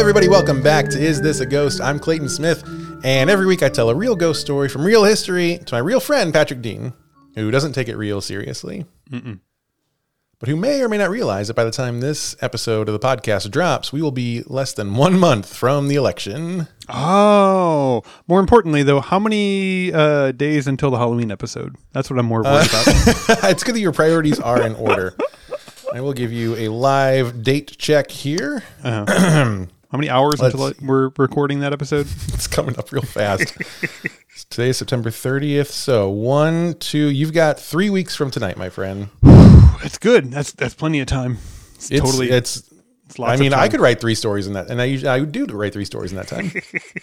everybody, welcome back to Is This a Ghost? I'm Clayton Smith, and every week I tell a real ghost story from real history to my real friend Patrick Dean, who doesn't take it real seriously, but who may or may not realize that by the time this episode of the podcast drops, we will be less than 1 month from the election. Oh, more importantly, though, how many days until the Halloween episode? That's what I'm more worried about. It's good that your priorities are in order. I will give you a live date check here. How many hours until we're recording that episode? It's coming up real fast. Today is September 30th. So 1, 2, you've got 3 weeks from tonight, my friend. It's good. That's plenty of time. It's lots I mean, of time. I could write 3 stories in that, and I do write 3 stories in that time.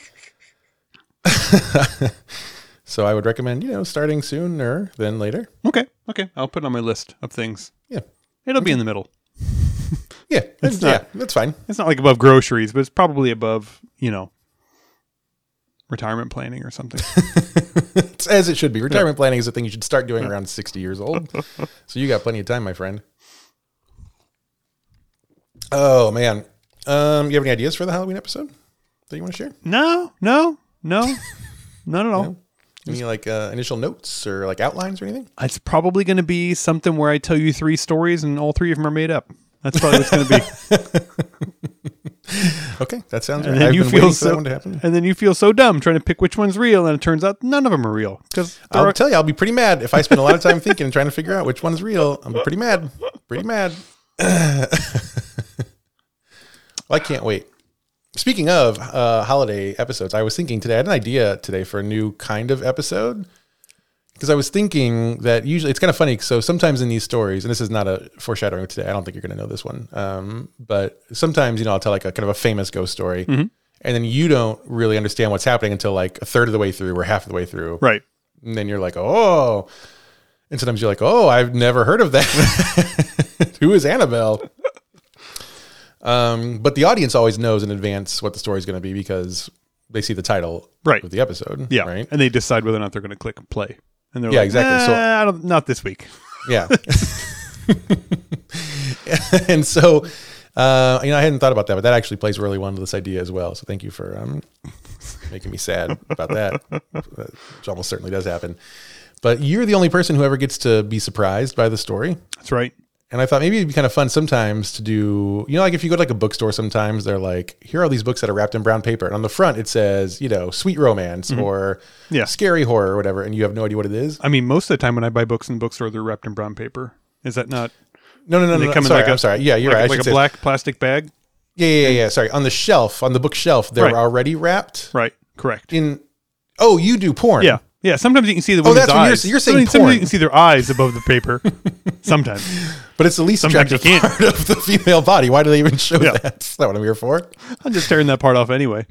So I would recommend, starting sooner than later. Okay. I'll put it on my list of things. Yeah. It'll be in the middle. Yeah, that's fine. It's not like above groceries, but it's probably above, retirement planning or something. It's as it should be. Retirement planning is a thing you should start doing around 60 years old. So you got plenty of time, my friend. Oh, man. You have any ideas for the Halloween episode that you want to share? No, not at all. No? Any initial notes or outlines or anything? It's probably going to be something where I tell you 3 stories and all 3 of them are made up. That's probably what's going to be. Okay, that sounds And right. then I've you been feel waiting for that one to happen. And then you feel so dumb trying to pick which one's real, and it turns out none of them are real. I'll tell you, I'll be pretty mad if I spend a lot of time thinking and trying to figure out which one's real. I'm pretty mad. Well, I can't wait. Speaking of holiday episodes, I was thinking today, I had an idea today for a new kind of episode. Because I was thinking that usually, it's kind of funny. So sometimes in these stories, and this is not a foreshadowing today, I don't think you're going to know this one. But sometimes, I'll tell a kind of a famous ghost story. Mm-hmm. And then you don't really understand what's happening until a third of the way through or half of the way through. Right. And then you're like, oh. And sometimes you're like, oh, I've never heard of that. Who is Annabelle? But the audience always knows in advance what the story is going to be because they see the title of the episode. Yeah. Right. And they decide whether or not they're going to click play. And they're exactly. So not this week. Yeah. And so, I hadn't thought about that, but that actually plays really well into this idea as well. So thank you for making me sad about that, which almost certainly does happen. But you're the only person who ever gets to be surprised by the story. That's right. And I thought maybe it'd be kind of fun sometimes to do, if you go to a bookstore sometimes, they're like, here are these books that are wrapped in brown paper. And on the front, it says, sweet romance or scary horror or whatever. And you have no idea what it is. I mean, most of the time when I buy books in the bookstore, they're wrapped in brown paper. Is that not? No. I'm sorry. Yeah, you're right. Like a black plastic bag? Yeah. Sorry. On the bookshelf, they're already wrapped. Right. Correct. You do porn. Yeah. Yeah, sometimes you can see the woman's eyes. You're saying porn. Sometimes you can see their eyes above the paper. Sometimes. But it's the least attractive part of the female body. Why do they even show that? That's not what I'm here for. I'm just tearing that part off anyway.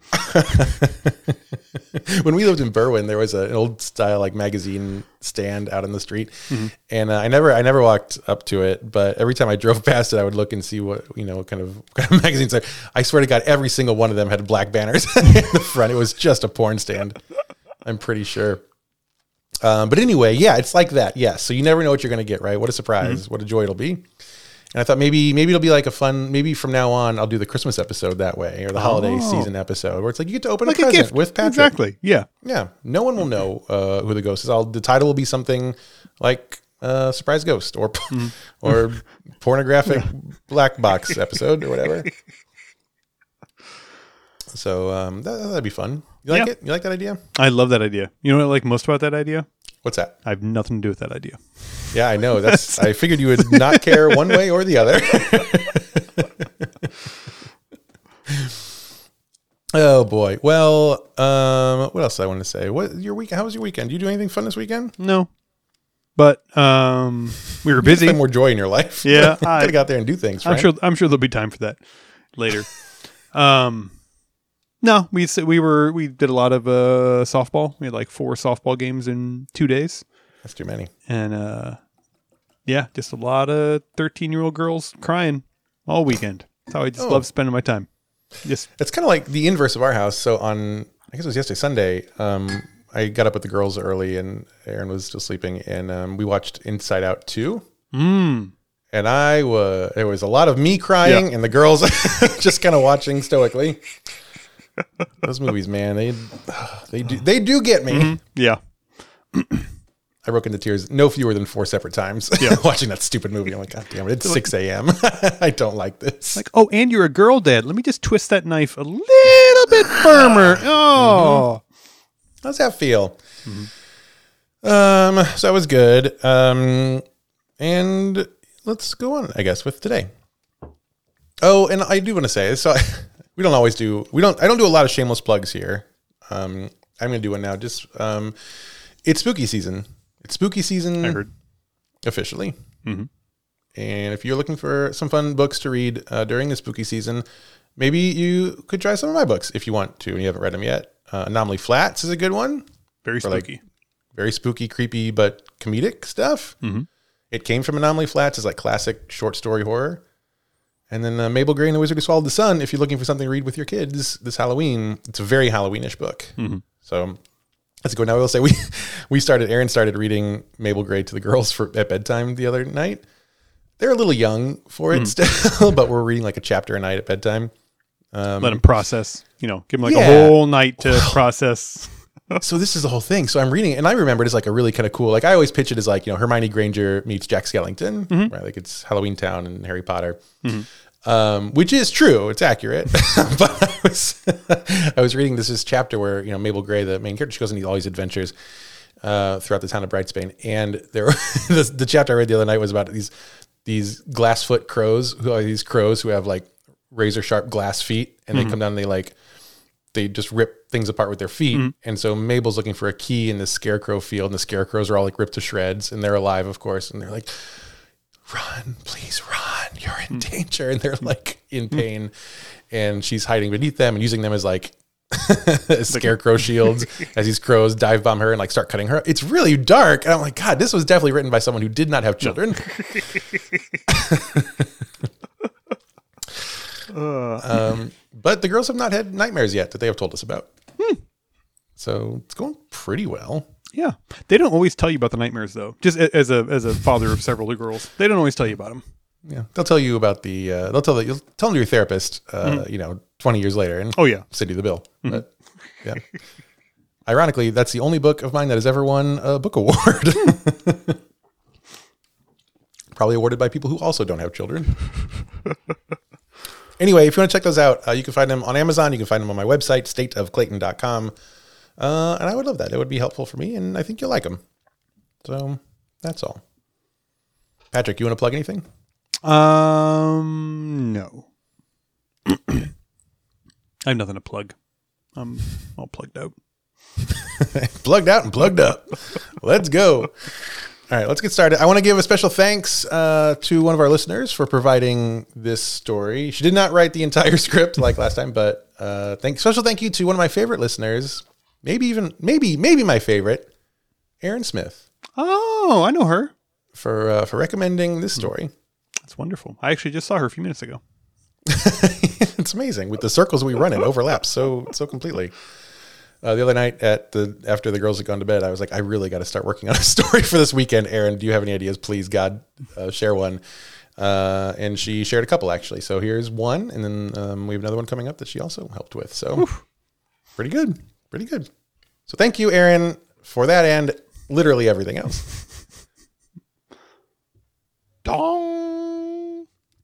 When we lived in Berwyn, there was an old style magazine stand out in the street. Mm-hmm. And I never walked up to it, but every time I drove past it, I would look and see what kind of magazines are. I swear to God, every single one of them had black banners in the front. It was just a porn stand. I'm pretty sure. But anyway, it's like that. Yes. So you never know what you're going to get, right? What a surprise. Mm-hmm. What a joy it'll be. And I thought maybe it'll be maybe from now on, I'll do the Christmas episode that way or the holiday season episode where it's you get to open a present gift with Patrick. Exactly. Yeah. Yeah. No one will know who the ghost is. The title will be something like Surprise Ghost or pornographic black box episode or whatever. So that'd be fun. You like it? You like that idea? I love that idea. You know what I like most about that idea? What's that? I have nothing to do with that idea. Yeah, I know. I figured you would not care one way or the other. Oh boy. Well, what else I want to say? How was your weekend? Did you do anything fun this weekend? No. But we were busy. Spend more joy in your life. Yeah. Could have got there and do things, right? I'm sure there'll be time for that later. No, we did a lot of softball. We had 4 softball games in 2 days. That's too many. And just a lot of 13-year-old girls crying all weekend. That's how I just love spending my time. It's kind of like the inverse of our house. So I guess it was yesterday, Sunday, I got up with the girls early and Aaron was still sleeping and we watched Inside Out 2. And there was a lot of me crying and the girls just kind of watching stoically. Those movies, man, they do get me. Mm-hmm. Yeah. I broke into tears no fewer than 4 separate times watching that stupid movie. I'm like, God damn it, it's 6 a.m. I don't like this. Like, oh, and you're a girl, Dad. Let me just twist that knife a little bit firmer. Oh. How's that feel? So that was good. And let's go on, I guess, with today. Oh, and I do want to say, so I don't do a lot of shameless plugs here. I'm going to do one now. Just, it's spooky season. It's spooky season. I heard. Officially. Mm-hmm. And if you're looking for some fun books to read during the spooky season, maybe you could try some of my books if you want to and you haven't read them yet. Anomaly Flats is a good one. Very spooky. Very spooky, creepy, but comedic stuff. Mm-hmm. It came from Anomaly Flats as like classic short story horror. And then Mabel Gray and the Wizard Who Swallowed the Sun, if you're looking for something to read with your kids this Halloween. It's a very Halloweenish book. Mm-hmm. So let's go. Now I will say Aaron started reading Mabel Gray to the girls at bedtime the other night. They're a little young for it still, but we're reading like a chapter a night at bedtime. Let them process, give them like a whole night to process. So this is the whole thing. So I'm reading it, and I remember it as like a really kind of cool, like I always pitch it as like, Hermione Granger meets Jack Skellington, right? Like it's Halloween Town and Harry Potter, which is true. It's accurate. But I was reading this chapter where, Mabel Gray, the main character, she goes on all these adventures throughout the town of Brightsbane. And the chapter I read the other night was about these glassfoot crows, who are these crows who have like razor sharp glass feet, and they come down and they just rip things apart with their feet. And so Mabel's looking for a key in this scarecrow field, and the scarecrows are all like ripped to shreds, and they're alive, of course. And they're like, run, please run. You're in danger. And they're like in pain. And she's hiding beneath them and using them as like scarecrow shields as these crows dive bomb her and like start cutting her. It's really dark. And I'm like, God, this was definitely written by someone who did not have children. But the girls have not had nightmares yet that they have told us about. So it's going pretty well. Yeah. They don't always tell you about the nightmares though. Just as a father of several girls, they don't always tell you about them. Yeah. They'll tell you about you'll tell them to your therapist, 20 years later and send you the bill. But yeah. Ironically, that's the only book of mine that has ever won a book award. Probably awarded by people who also don't have children. Anyway, if you want to check those out, you can find them on Amazon. You can find them on my website, stateofclayton.com. And I would love that. It would be helpful for me, and I think you'll like them. So that's all. Patrick, you want to plug anything? No. I have nothing to plug. I'm all plugged out. Plugged out and plugged up. Let's go. All right, let's get started. I want to give a special thanks to one of our listeners for providing this story. She did not write the entire script like last time, but special thank you to one of my favorite listeners, maybe my favorite, Erin Smith. Oh, I know her. For recommending this story. That's wonderful. I actually just saw her a few minutes ago. It's amazing with the circles we run in overlap so completely. The other night after the girls had gone to bed, I was like, I really got to start working on a story for this weekend. Erin, do you have any ideas? Please, God, share one. And she shared a couple actually. So here's one, and then we have another one coming up that she also helped with. So pretty good. So thank you, Erin, for that and literally everything else. Dong.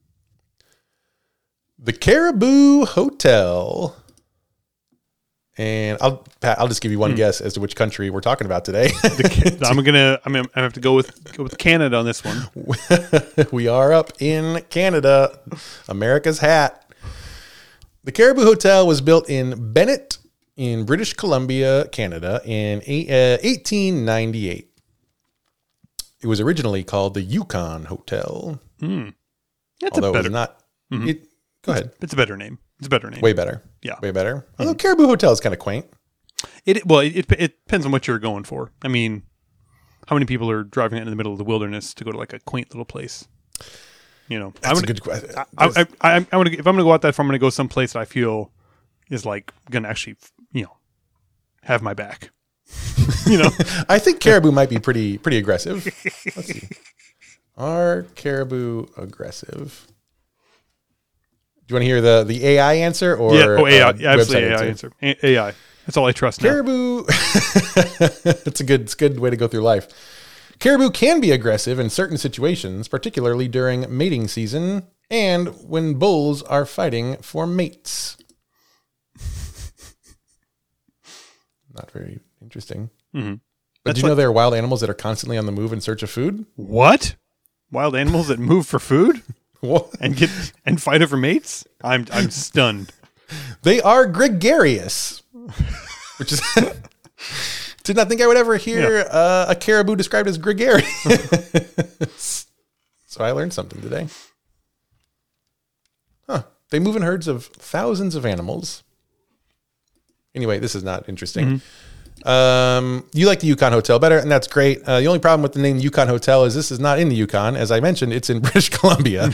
The Caribou Hotel. And I'll just give you one guess as to which country we're talking about today. I'm gonna have to go with Canada on this one. We are up in Canada, America's hat. The Caribou Hotel was built in Bennett, in British Columbia, Canada, in 1898. It was originally called the Yukon Hotel. That's although a better. it was not. Go ahead. It's a better name. It's a better name. Way better. Yeah. Way better. Although Caribou Hotel is kind of quaint. It depends on what you're going for. I mean, how many people are driving in the middle of the wilderness to go to like a quaint little place? That's a good question. If I'm gonna go out that far, I'm gonna go someplace that I feel is like gonna actually, have my back. I think Caribou might be pretty aggressive. Let's see. Are caribou aggressive? Do you want to hear the AI answer or AI, absolutely website AI answer. AI. That's all I trust now. Caribou. It's a good way to go through life. Caribou can be aggressive in certain situations, particularly during mating season and when bulls are fighting for mates. Not very interesting. Mm-hmm. But do you know there are wild animals that are constantly on the move in search of food? What? Wild animals that move for food What? and fight over mates? I'm stunned. They are gregarious, which is did not think I would ever hear a caribou described as gregarious. So I learned something today. Huh. They move in herds of thousands of animals. Anyway, this is not interesting. Mm-hmm. You like the Yukon Hotel better, and that's great. The only problem with the name Yukon Hotel is this is not in the Yukon. As I mentioned, it's in British Columbia.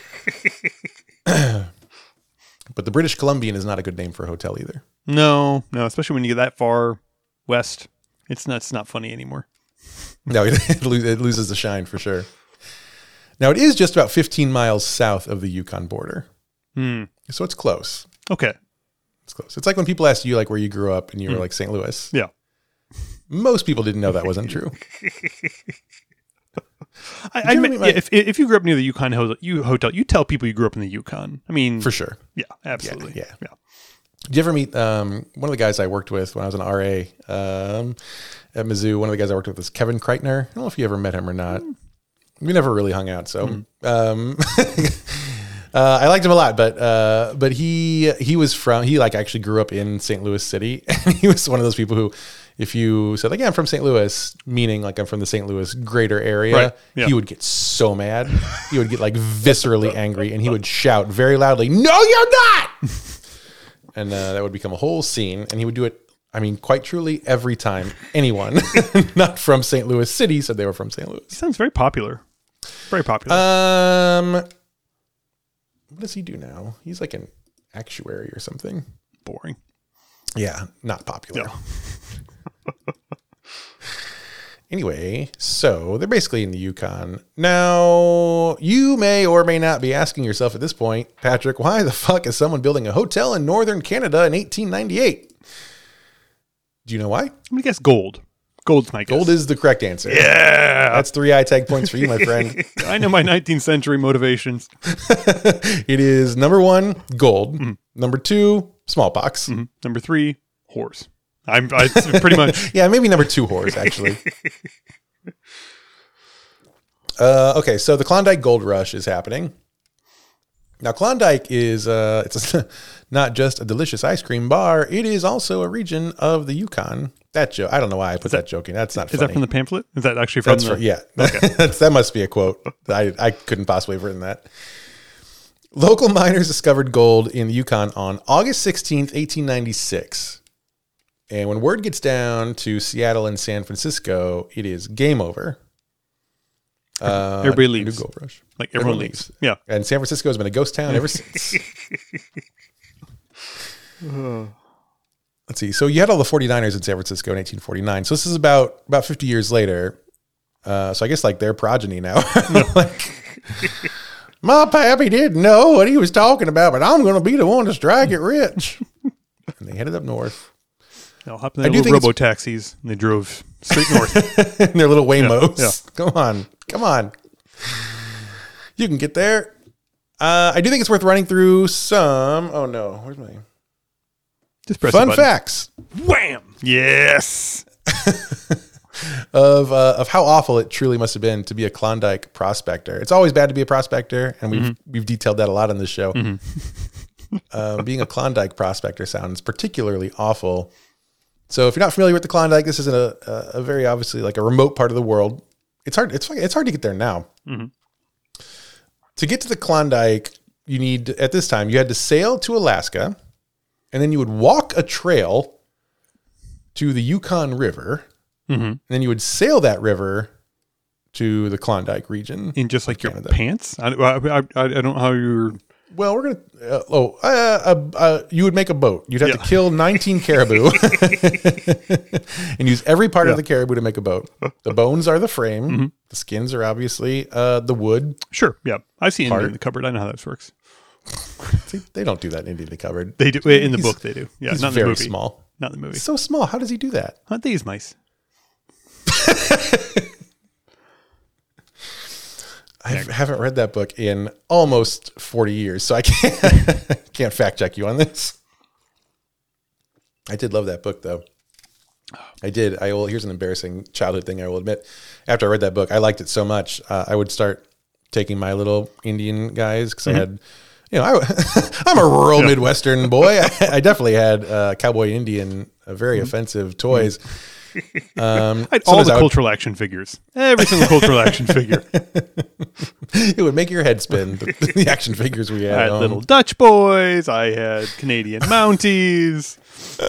But the British Columbian is not a good name for a hotel either. No, especially when you get that far west. It's not funny anymore. No, it loses the shine for sure. Now, it is just about 15 miles south of the Yukon border. So it's close. Okay. It's close. It's like when people ask you like where you grew up and you were like St. Louis. Yeah. Most people didn't know that wasn't true. If you grew up near the Yukon Hotel, you tell people you grew up in the Yukon. I mean, for sure. Yeah, absolutely. Yeah. Did you ever meet one of the guys I worked with when I was an RA at Mizzou? One of the guys I worked with was Kevin Kreitner. I don't know if you ever met him or not. We never really hung out, so I liked him a lot. But he actually grew up in St. Louis City, and he was one of those people who, if you said like, yeah, I'm from St. Louis, meaning like I'm from the St. Louis greater area, right. Yeah. He would get so mad. He would get like viscerally angry, and he would shout very loudly, "No, you're not!" And that would become a whole scene, and he would do it, I mean, quite truly every time anyone not from St. Louis City said they were from St. Louis. He sounds very popular. Very popular. What does he do now? He's like an actuary or something. Boring. Yeah, not popular. No. Anyway, so they're basically in the Yukon. Now, you may or may not be asking yourself at this point, Patrick, why the fuck is someone building a hotel in northern Canada in 1898? Do you know why? I'm going to guess gold. Gold's my guess. Gold is the correct answer. Yeah. That's 3 iTag points for you, my friend. I know my 19th century motivations. It is number 1, gold. Mm-hmm. Number 2, smallpox. Mm-hmm. Number 3, horse. I pretty much. Yeah, maybe number 2 horse, actually. Okay, so the Klondike Gold Rush is happening. Now, Klondike is it's not just a delicious ice cream bar. It is also a region of the Yukon. That joke, I don't know why I put that joke in. That's not funny. Is that from the pamphlet? Is that actually from yeah. Okay. That must be a quote. I couldn't possibly have written that. Local miners discovered gold in the Yukon on August 16th, 1896. And when word gets down to Seattle and San Francisco, it is game over. Everybody leaves. New gold rush. Like everyone leaves. Yeah. And San Francisco has been a ghost town ever since. Let's see. So you had all the 49ers in San Francisco in 1849. So this is about 50 years later. So I guess like their progeny now. Like, my pappy didn't know what he was talking about, but I'm going to be the one to strike it rich. And they headed up north. They'll hop in their little robo-taxis, and they drove straight north. In their little Waymos. Yeah. Come on. You can get there. I do think it's worth running through some... Oh, no. Where's my... Just press fun facts. Wham! Yes! of how awful it truly must have been to be a Klondike prospector. It's always bad to be a prospector, and we've detailed that a lot on this show. Mm-hmm. Being a Klondike prospector sounds particularly awful. So if you're not familiar with the Klondike, this is a very obviously like a remote part of the world. It's hard to get there now. Mm-hmm. To get to the Klondike, at this time, you had to sail to Alaska, and then you would walk a trail to the Yukon River, and then you would sail that river to the Klondike region. In just like your pants? I don't know how you're... Well, we're gonna. You would make a boat. You'd have to kill 19 caribou and use every part of the caribou to make a boat. The bones are the frame. The skins are obviously the wood. Sure. Yeah, I see Indian in the cupboard. I know how this works. See, they don't do that in Indian in the cupboard. They do in the book. They do. Yeah, he's not in very the movie. Small. Not in the movie. So small. How does he do that? Aren't they use mice? I haven't read that book in almost 40 years, so I can't fact check you on this. I did love that book, though. I did. Here's an embarrassing childhood thing I will admit. After I read that book, I liked it so much. I would start taking my little Indian guys because I had, I'm a rural Midwestern boy. I definitely had Cowboy Indian, very offensive toys. All the cultural action figures. Every single cultural action figure. It would make your head spin, the action figures we had. I had little Dutch boys. I had Canadian Mounties.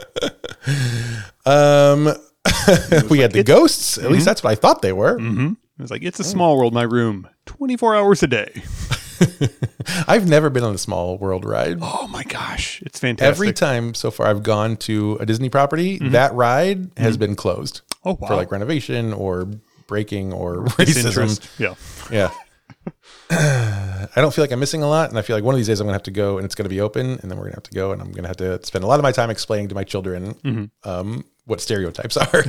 We had the ghosts. At least that's what I thought they were. It was like, it's a small world, my room. 24 hours a day. I've never been on a Small World ride. Oh my gosh. It's fantastic. Every time so far I've gone to a Disney property, that ride has been closed. Oh, wow. For like renovation or breaking or racism. Yeah. I don't feel like I'm missing a lot. And I feel like one of these days I'm going to have to go and it's going to be open. And then we're going to have to go and I'm going to have to spend a lot of my time explaining to my children what stereotypes are.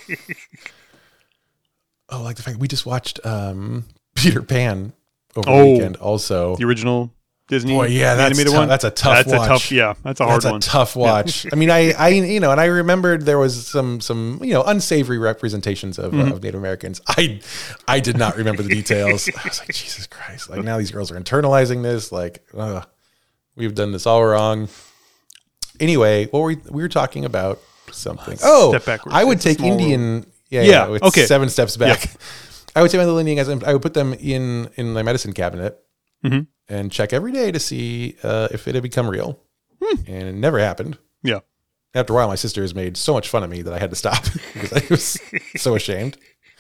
Oh, like the fact we just watched Peter Pan over the weekend also. The original Disney animated one? That's a tough watch. That's a hard one. That's a tough watch. I mean, I and I remembered there was some unsavory representations of Native Americans. I did not remember the details. I was like, Jesus Christ. Like now these girls are internalizing this. Like, we've done this all wrong. Anyway, we were talking about something. Step backwards. I would take Indian. World. 7 steps back. Yeah. I would take my little Indian guys. I would put them in my medicine cabinet and check every day to see if it had become real. And it never happened. Yeah. After a while, my sister has made so much fun of me that I had to stop because I was so ashamed.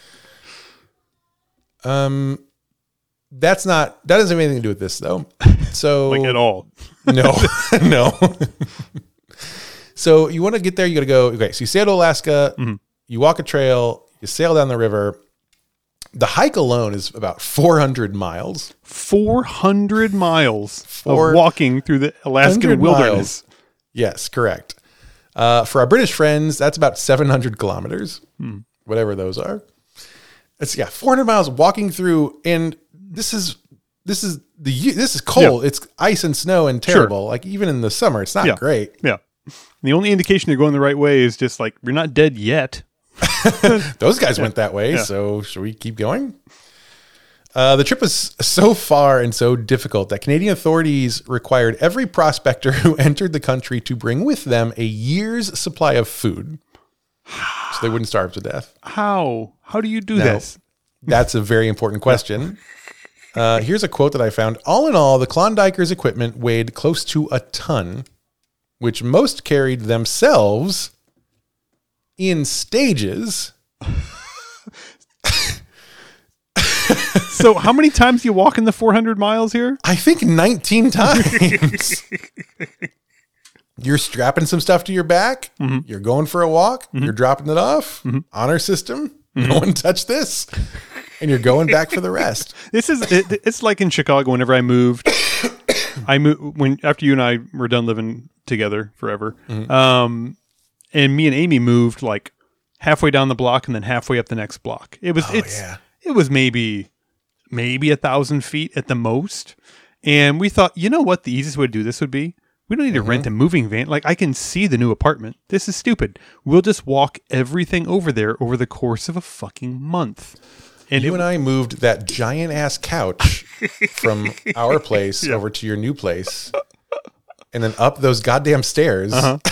That doesn't have anything to do with this though. So like at all. No. So you want to get there, you got to go. Okay. So you sail to Alaska, you walk a trail, you sail down the river. The hike alone is about 400 miles. 400 miles of walking through the Alaskan wilderness. Miles. Yes, correct. For our British friends, that's about 700 kilometers, whatever those are. It's 400 miles walking through, and this is cold. Yeah. It's ice and snow and terrible. Sure. Like even in the summer, it's not great. Yeah. The only indication you're going the right way is just like you're not dead yet. Those guys went that way, so should we keep going? The trip was so far and so difficult that Canadian authorities required every prospector who entered the country to bring with them a year's supply of food so they wouldn't starve to death. How do you do this? That's a very important question. Here's a quote that I found. All in all, the Klondikers' equipment weighed close to a ton, which most carried themselves in stages. So how many times do you walk in the 400 miles here? I think 19 times. You're strapping some stuff to your back. You're going for a walk. You're dropping it off. Honor system. No one touched this. And you're going back for the rest. It's like in Chicago whenever I moved. After you and I were done living together forever. And me and Amy moved like halfway down the block and then halfway up the next block. It was maybe 1,000 feet at the most. And we thought, you know what the easiest way to do this would be? We don't need to rent a moving van. Like I can see the new apartment. This is stupid. We'll just walk everything over there over the course of a fucking month. And you and I moved that giant ass couch from our place over to your new place. And then up those goddamn stairs.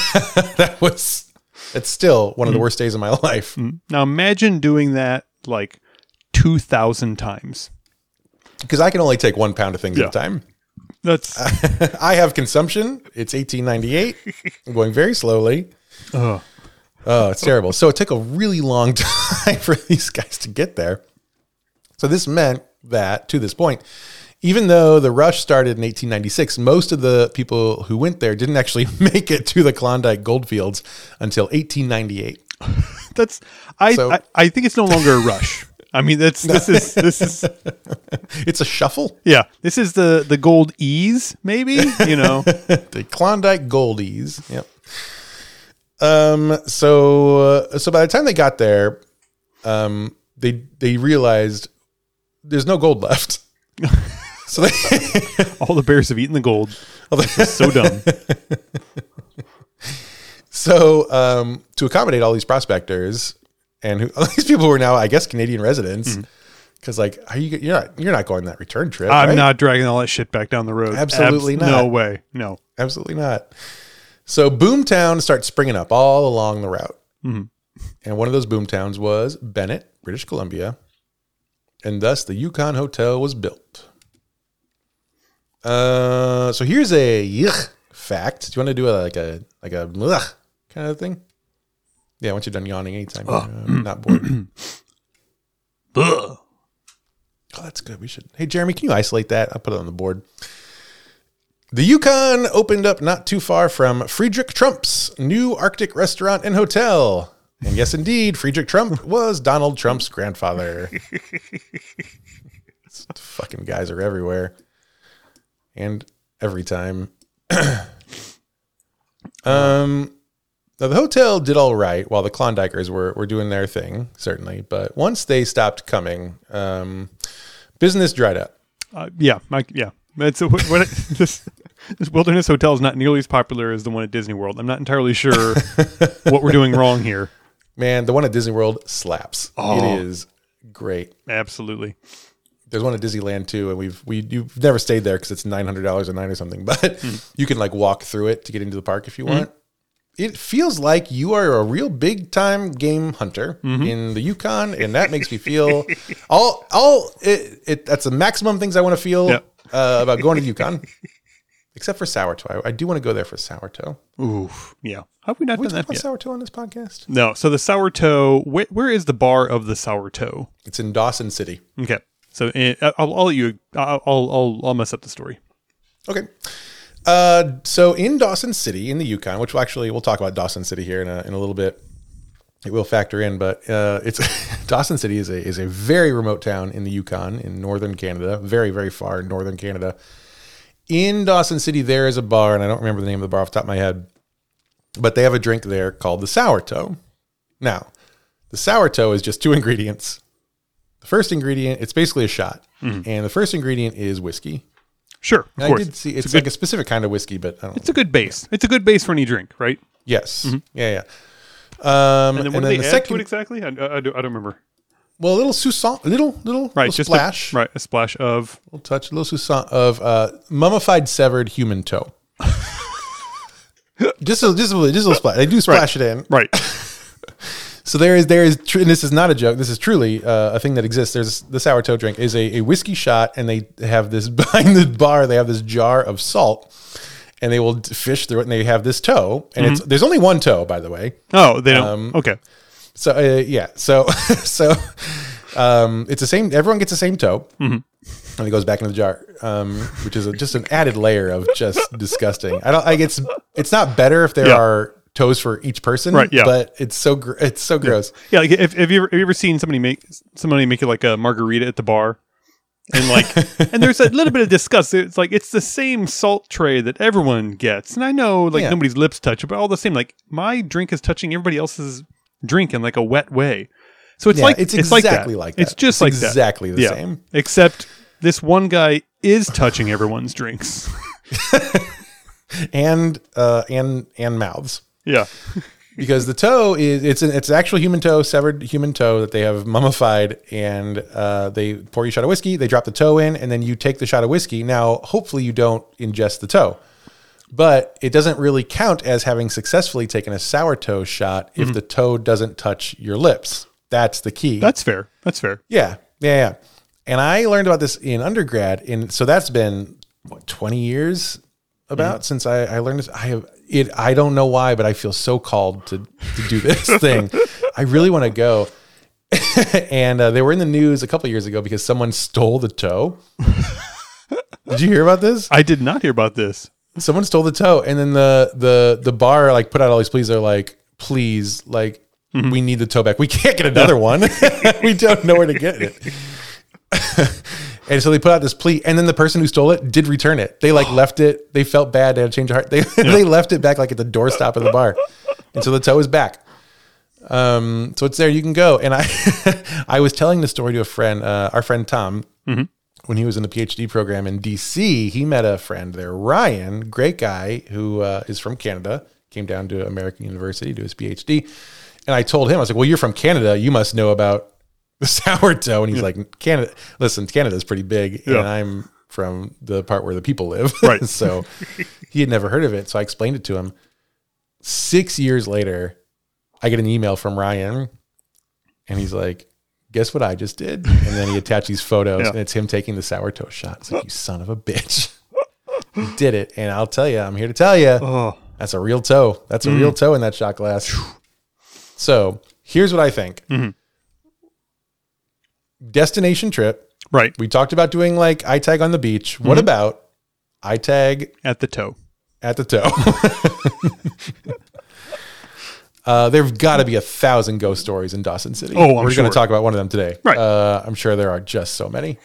It's still one of the worst days of my life. Now imagine doing that like 2,000 times. Because I can only take 1 pound of things at a time. I have consumption. It's 1898. I'm going very slowly. Oh, it's terrible. So it took a really long time for these guys to get there. So this meant that to this point, Even though the rush started in 1896, most of the people who went there didn't actually make it to the Klondike Goldfields until 1898. I think it's no longer a rush. I mean, this is it's a shuffle. Yeah, this is the gold ease, maybe, The Klondike Goldies. Yep. So by the time they got there, they realized there's no gold left. So all the bears have eaten the gold. This is so dumb. So to accommodate all these prospectors and these people who are now, I guess, Canadian residents, because you're not going that return trip. I'm right? not dragging all that shit back down the road. Absolutely not. No way. No. Absolutely not. So boomtown starts springing up all along the route. Mm-hmm. And one of those boomtowns was Bennett, British Columbia. And thus the Yukon Hotel was built. So here's a yuck fact. Do you want to do like a ugh kind of thing? Yeah, once you're done yawning anytime you're not bored. Oh, that's good. We should. Hey, Jeremy, can you isolate that? I'll put it on the board. The Yukon opened up not too far from Friedrich Trump's new Arctic restaurant and hotel. And yes, indeed, Friedrich Trump was Donald Trump's grandfather. Fucking guys are everywhere. And every time. Now, the hotel did all right while the Klondikers were doing their thing, certainly. But once they stopped coming, business dried up. Yeah. It's this Wilderness Hotel is not nearly as popular as the one at Disney World. I'm not entirely sure what we're doing wrong here. Man, the one at Disney World slaps. Oh, it is great. Absolutely. There's one at Disneyland too, and you've never stayed there because it's $900 a night or something, but you can like walk through it to get into the park if you want. It feels like you are a real big time game hunter in the Yukon, and that makes me feel that's the maximum things I want to feel about going to the Yukon. Except for Sourtoe. I do want to go there for Sourtoe. Ooh, yeah. Have we not done that yet? Sourtoe on this podcast? No. So the Sourtoe, where is the bar of the Sourtoe? It's in Dawson City. Okay. So I'll let you. I'll mess up the story. Okay. So in Dawson City in the Yukon, which we'll talk about Dawson City here in a little bit. It will factor in, but it's Dawson City is a very remote town in the Yukon in northern Canada, very very far in northern Canada. In Dawson City, there is a bar, and I don't remember the name of the bar off the top of my head, but they have a drink there called the Sourtoe. Now, the Sourtoe is just two ingredients. The first ingredient, it's basically a shot, and the first ingredient is whiskey. Sure, of course. I did see it's like a specific kind of whiskey, but I don't it's a good base. It's a good base for any drink, right? Yes. Mm-hmm. Yeah. And then what do they add to it exactly? I don't remember. Well, a little sousson, little splash. A splash of... A little touch, a little sousson of mummified severed human toe. just a little splash. They do splash it in. Right. So there is, and this is not a joke. This is truly a thing that exists. There's the Sourtoe drink is a whiskey shot, and they have this behind the bar. They have this jar of salt, and they will fish through it, and they have this toe, and there's only one toe, by the way. Oh, they don't. Okay. So it's the same. Everyone gets the same toe, and it goes back into the jar, which is just an added layer of just disgusting. I don't. It's not better if there are toes for each person, right? Yeah, but it's so gross. Yeah, like have you ever seen somebody make it like a margarita at the bar, and and there's a little bit of disgust. It's like it's the same salt tray that everyone gets, and I know nobody's lips touch it, but all the same, like my drink is touching everybody else's drink in like a wet way. So it's it's exactly like that. It's just like that. Exactly the same. Except this one guy is touching everyone's drinks. and mouths. Yeah. Because the toe is it's actual human toe, severed human toe that they have mummified, and they pour you a shot of whiskey, they drop the toe in, and then you take the shot of whiskey. Now, hopefully you don't ingest the toe. But it doesn't really count as having successfully taken a Sourtoe shot if the toe doesn't touch your lips. That's the key. That's fair. Yeah. And I learned about this in undergrad, and so that's been 20 years since I learned this. I don't know why, but I feel so called to do this thing. I really want to go. And they were in the news a couple of years ago because someone stole the toe. Did you hear about this? I did not hear about this. Someone stole the tow, and then the bar like put out all these pleas. They're like, please, like, we need the tow back. We can't get another one. We don't know where to get it. And so they put out this plea, and then the person who stole it did return it. They like left it. They felt bad. They had a change of heart. They left it back like at the doorstop of the bar, and so the tow is back. So it's there. You can go. And I was telling the story to a friend, our friend Tom, when he was in the PhD program in DC. He met a friend there, Ryan, great guy who is from Canada, came down to American University to do his PhD. And I told him, I was like, well, you're from Canada. You must know about the sourdough. And he's like, Canada, listen, Canada's pretty big. And I'm from the part where the people live. Right. So he had never heard of it. So I explained it to him. 6 years later, I get an email from Ryan and he's like, guess what I just did? And then he attached these photos and it's him taking the sourdough shot. It's like, you son of a bitch. He did it. And I'll tell you, I'm here to tell you, that's a real toe. That's a real toe in that shot glass. So here's what I think. Destination trip. Right. We talked about doing like iTag on the beach. What about iTag at the toe? At the toe. There's got to be 1,000 ghost stories in Dawson City. Oh, we're going to talk about one of them today. Right. I'm sure there are just so many.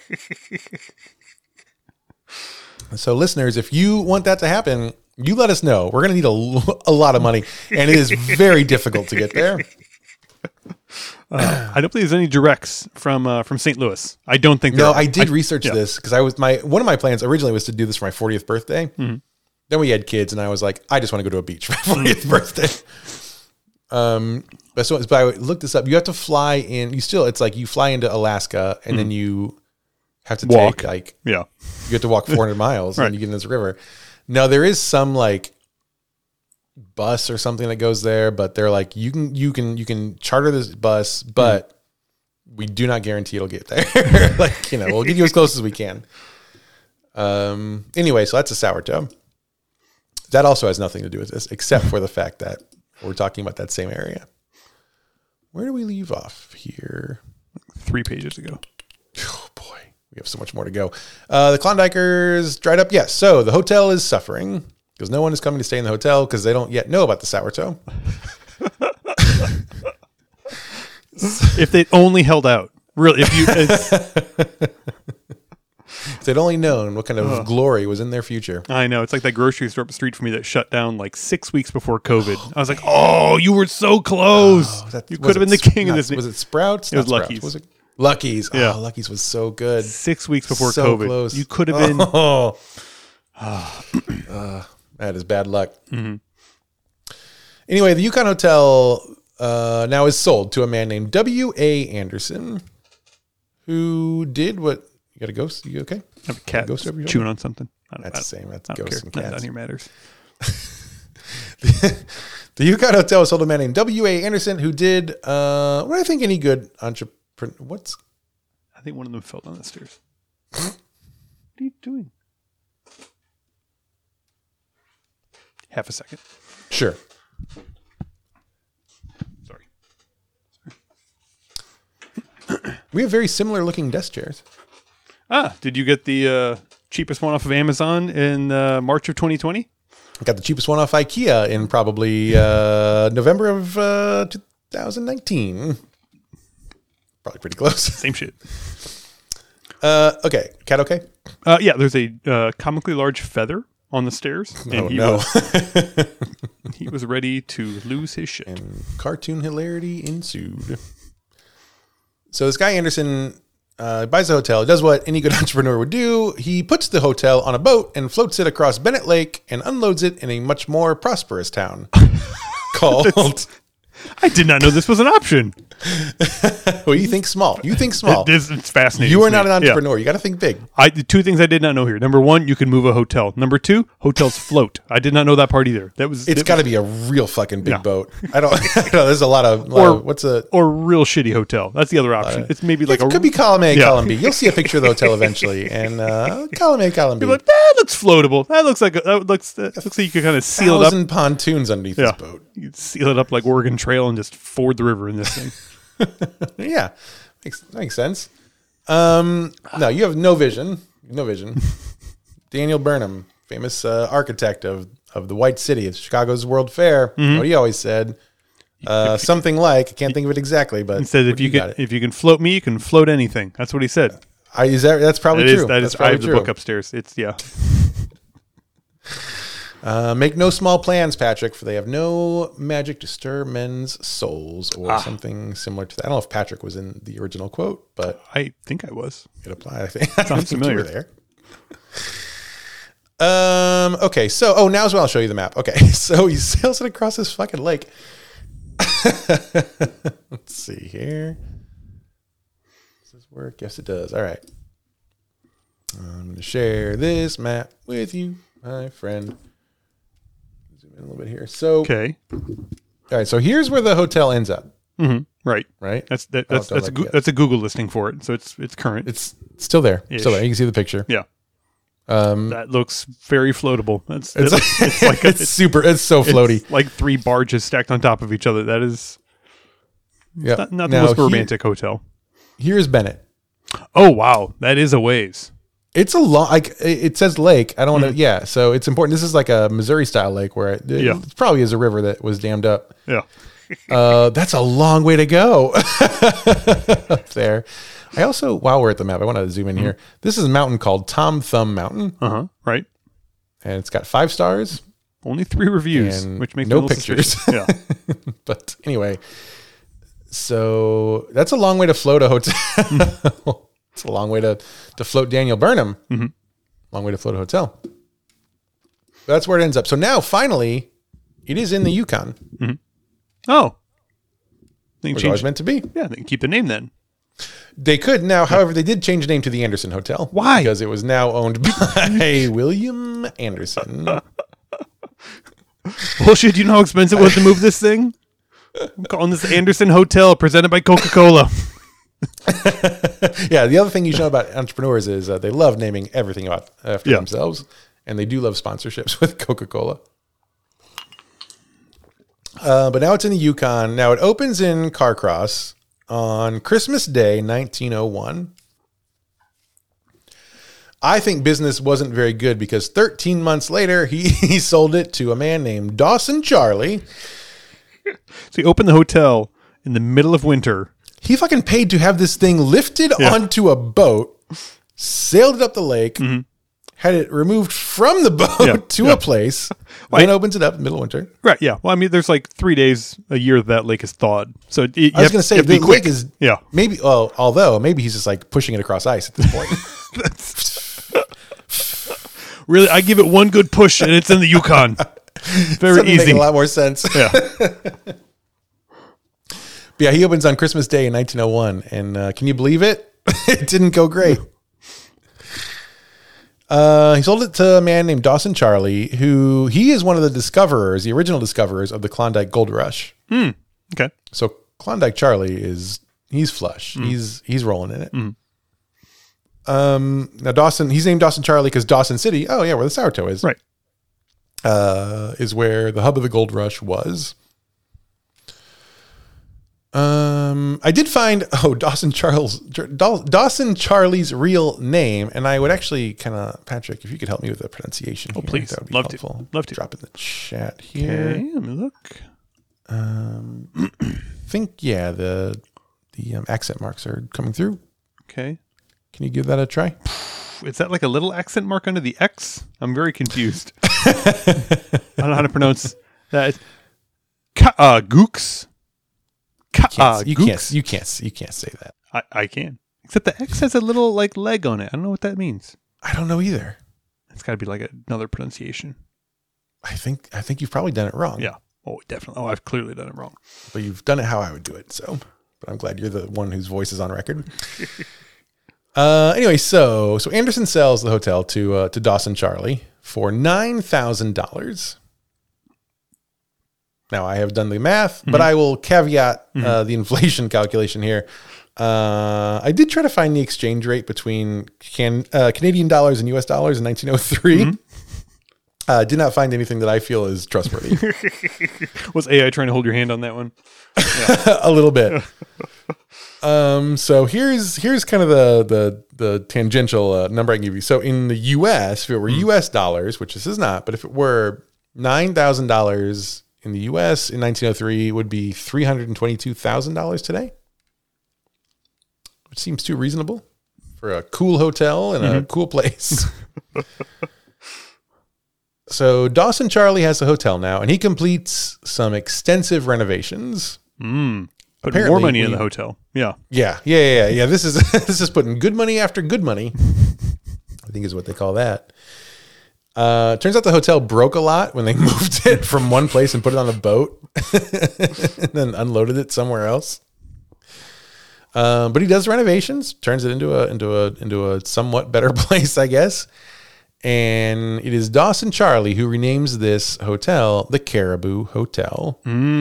So listeners, if you want that to happen, you let us know. We're going to need a lot of money, and it is very difficult to get there. I don't believe there's any directs from St. Louis. I don't think there No, are. I did research this because one of my plans originally was to do this for my 40th birthday. Then we had kids, and I was like, I just want to go to a beach for my 40th birthday. But I looked this up. You have to fly in. It's like you fly into Alaska, and then you have to walk. You have to walk 400 miles, and you get in this river. Now there is some like bus or something that goes there, but they're like you can charter this bus, but we do not guarantee it'll get there. Like, we'll get you as close as we can. Anyway, so that's a sourdough. That also has nothing to do with this, except for the fact that we're talking about that same area. Where do we leave off here? 3 pages ago. Oh boy, we have so much more to go. The Klondikers dried up. Yes. So the hotel is suffering because no one is coming to stay in the hotel because they don't yet know about the sourdough. If they'd only held out, really, if they'd only known what kind of glory was in their future. I know. It's like that grocery store up the street from me that shut down like 6 weeks before COVID. I was like, oh, you were so close. You could have been the king of this. Was it Sprouts? It was Sprouts. Lucky's. Was it Lucky's? Yeah. Oh, Lucky's was so good. 6 weeks before so COVID. Close. You could have been. That is bad luck. Anyway, the Yukon Hotel now is sold to a man named W.A. Anderson, who did what? You got a ghost? You okay? I have a cat chewing on something. That's the same. That's ghosts and None cats. down here matters. The Yukon Hotel was sold to a man named W.A. Anderson, who did what I think any good entrepreneur. I think one of them fell down the stairs. What are you doing? Half a second. Sure. Sorry. We have very similar looking desk chairs. Did you get the cheapest one off of Amazon in March of 2020? I got the cheapest one off IKEA in probably November of 2019. Probably pretty close. Same shit. Okay. Cat okay? Yeah, there's a comically large feather on the stairs. And he was ready to lose his shit. And cartoon hilarity ensued. So this guy Anderson buys a hotel, does what any good entrepreneur would do. He puts the hotel on a boat and floats it across Bennett Lake and unloads it in a much more prosperous town called... I did not know this was an option. Well, you think small. It's fascinating. You are not an entrepreneur. You got to think big. The 2 things I did not know here. Number 1, you can move a hotel. Number 2, hotels float. I did not know that part either. It's got to be a real fucking big boat. I don't know. There's a lot of or real shitty hotel. That's the other option. It's maybe like it could be column A, column B. You'll see a picture of the hotel eventually, and column A, column B. You're like, that looks floatable. That looks like looks like you could kind of seal it up. 1,000 pontoons underneath this boat. You could seal it up like Oregon Trail and just ford the river in this thing. Yeah, makes sense. No, you have no vision. Daniel Burnham, famous architect of the White City, of Chicago's World Fair. What he always said. Something like, I can't think of it exactly, but he said if you can float me, you can float anything. That's what he said. That's probably true. That's I have the book upstairs. It's Make no small plans, Patrick, for they have no magic to stir men's souls, or something similar to that. I don't know if Patrick was in the original quote, but I think I was. It applied. I think. Sounds familiar. You were there. Okay. So, now as well, I'll show you the map. Okay. So he sails it across this fucking lake. Let's see here. Does this work? Yes, it does. All right. I'm going to share this map with you, my friend. Zoom in a little bit here. So, okay. All right. So here's where the hotel ends up. Mm-hmm. Right. That's a Google listing for it. So it's current. It's still there. Ish. Still there. You can see the picture. Yeah. That looks very floatable. It's like it's so floaty. It's like 3 barges stacked on top of each other. That is not the most romantic hotel. Here's Bennett. Oh wow, that is a ways. It's a long, like it says lake. I don't want to. Yeah, so it's important. This is like a Missouri style lake where it probably is a river that was dammed up. Yeah. That's a long way to go up there. I also, while we're at the map, I want to zoom in here. This is a mountain called Tom Thumb Mountain. Right. And it's got 5 stars. Only 3 reviews, which makes no pictures. Yeah. But anyway, so that's a long way to float a hotel. It's a long way to float Daniel Burnham. Long way to float a hotel. That's where it ends up. So now, finally, it is in the Yukon. Oh. Where it was meant to be. Yeah, they can keep the name then. They could now. However, they did change the name to the Anderson Hotel. Why? Because it was now owned by William Anderson. Bullshit, you know how expensive it was to move this thing? I'm calling this Anderson Hotel, presented by Coca-Cola. Yeah, the other thing you should know about entrepreneurs is they love naming everything after themselves. And they do love sponsorships with Coca-Cola. But now it's in the Yukon. Now it opens in Carcross on Christmas Day, 1901. I think business wasn't very good because 13 months later, he sold it to a man named Dawson Charlie. So he opened the hotel in the middle of winter. He fucking paid to have this thing lifted onto a boat, sailed it up the lake, had it removed from the boat to a place, then opens it up in the middle of winter. Right, yeah. Well, I mean, there's like 3 days a year that lake is thawed. So I was going to say, the lake is, maybe, although maybe he's just like pushing it across ice at this point. Really, I give it one good push and it's in the Yukon. Very easy. Make a lot more sense. Yeah. But yeah, he opens on Christmas Day in 1901. And can you believe it? It didn't go great. He sold it to a man named Dawson Charlie, who he is one of the original discoverers of the Klondike Gold Rush. Okay. So Klondike Charlie he's flush. He's rolling in it. Now Dawson, he's named Dawson Charlie because Dawson City, where the Sourdough is. Right. Is where the hub of the Gold Rush was. I did find Dawson Charlie's real name, and I would actually Patrick, if you could help me with the pronunciation. Oh, please, that would be love helpful. Love to. Drop in the chat here. Okay, let me look. Think the accent marks are coming through. Okay, can you give that a try? Is that like a little accent mark under the X? I'm very confused. I don't know how to pronounce that. Gooks. You can't say that. I can. Except the X has a little like leg on it. I don't know what that means. I don't know either. It's got to be like another pronunciation. I think you've probably done it wrong. Yeah. Oh, definitely. Oh, I've clearly done it wrong. But you've done it how I would do it. So, but I'm glad you're the one whose voice is on record. Anyway, so Anderson sells the hotel to Dawson Charlie for $9,000. Now, I have done the math, but I will caveat the inflation calculation here. I did try to find the exchange rate between Canadian dollars and US dollars in 1903. Did not find anything that I feel is trustworthy. Was AI trying to hold your hand on that one? Yeah. A little bit. So here's kind of the tangential number I can give you. So in the U.S., if it were U.S. dollars, which this is not, but if it were $9,000 in the U.S. in 1903, it would be $322,000 today, which seems too reasonable for a cool hotel in a cool place. So Dawson Charlie has a hotel now, and he completes some extensive renovations. Put more money in the hotel. Yeah. Yeah. This is this is putting good money after good money, I think is what they call that. Turns out the hotel broke a lot when they moved it from one place and put it on a boat and then unloaded it somewhere else. But he does renovations, turns it into a somewhat better place, I guess. And it is Dawson Charlie who renames this hotel the Caribou Hotel.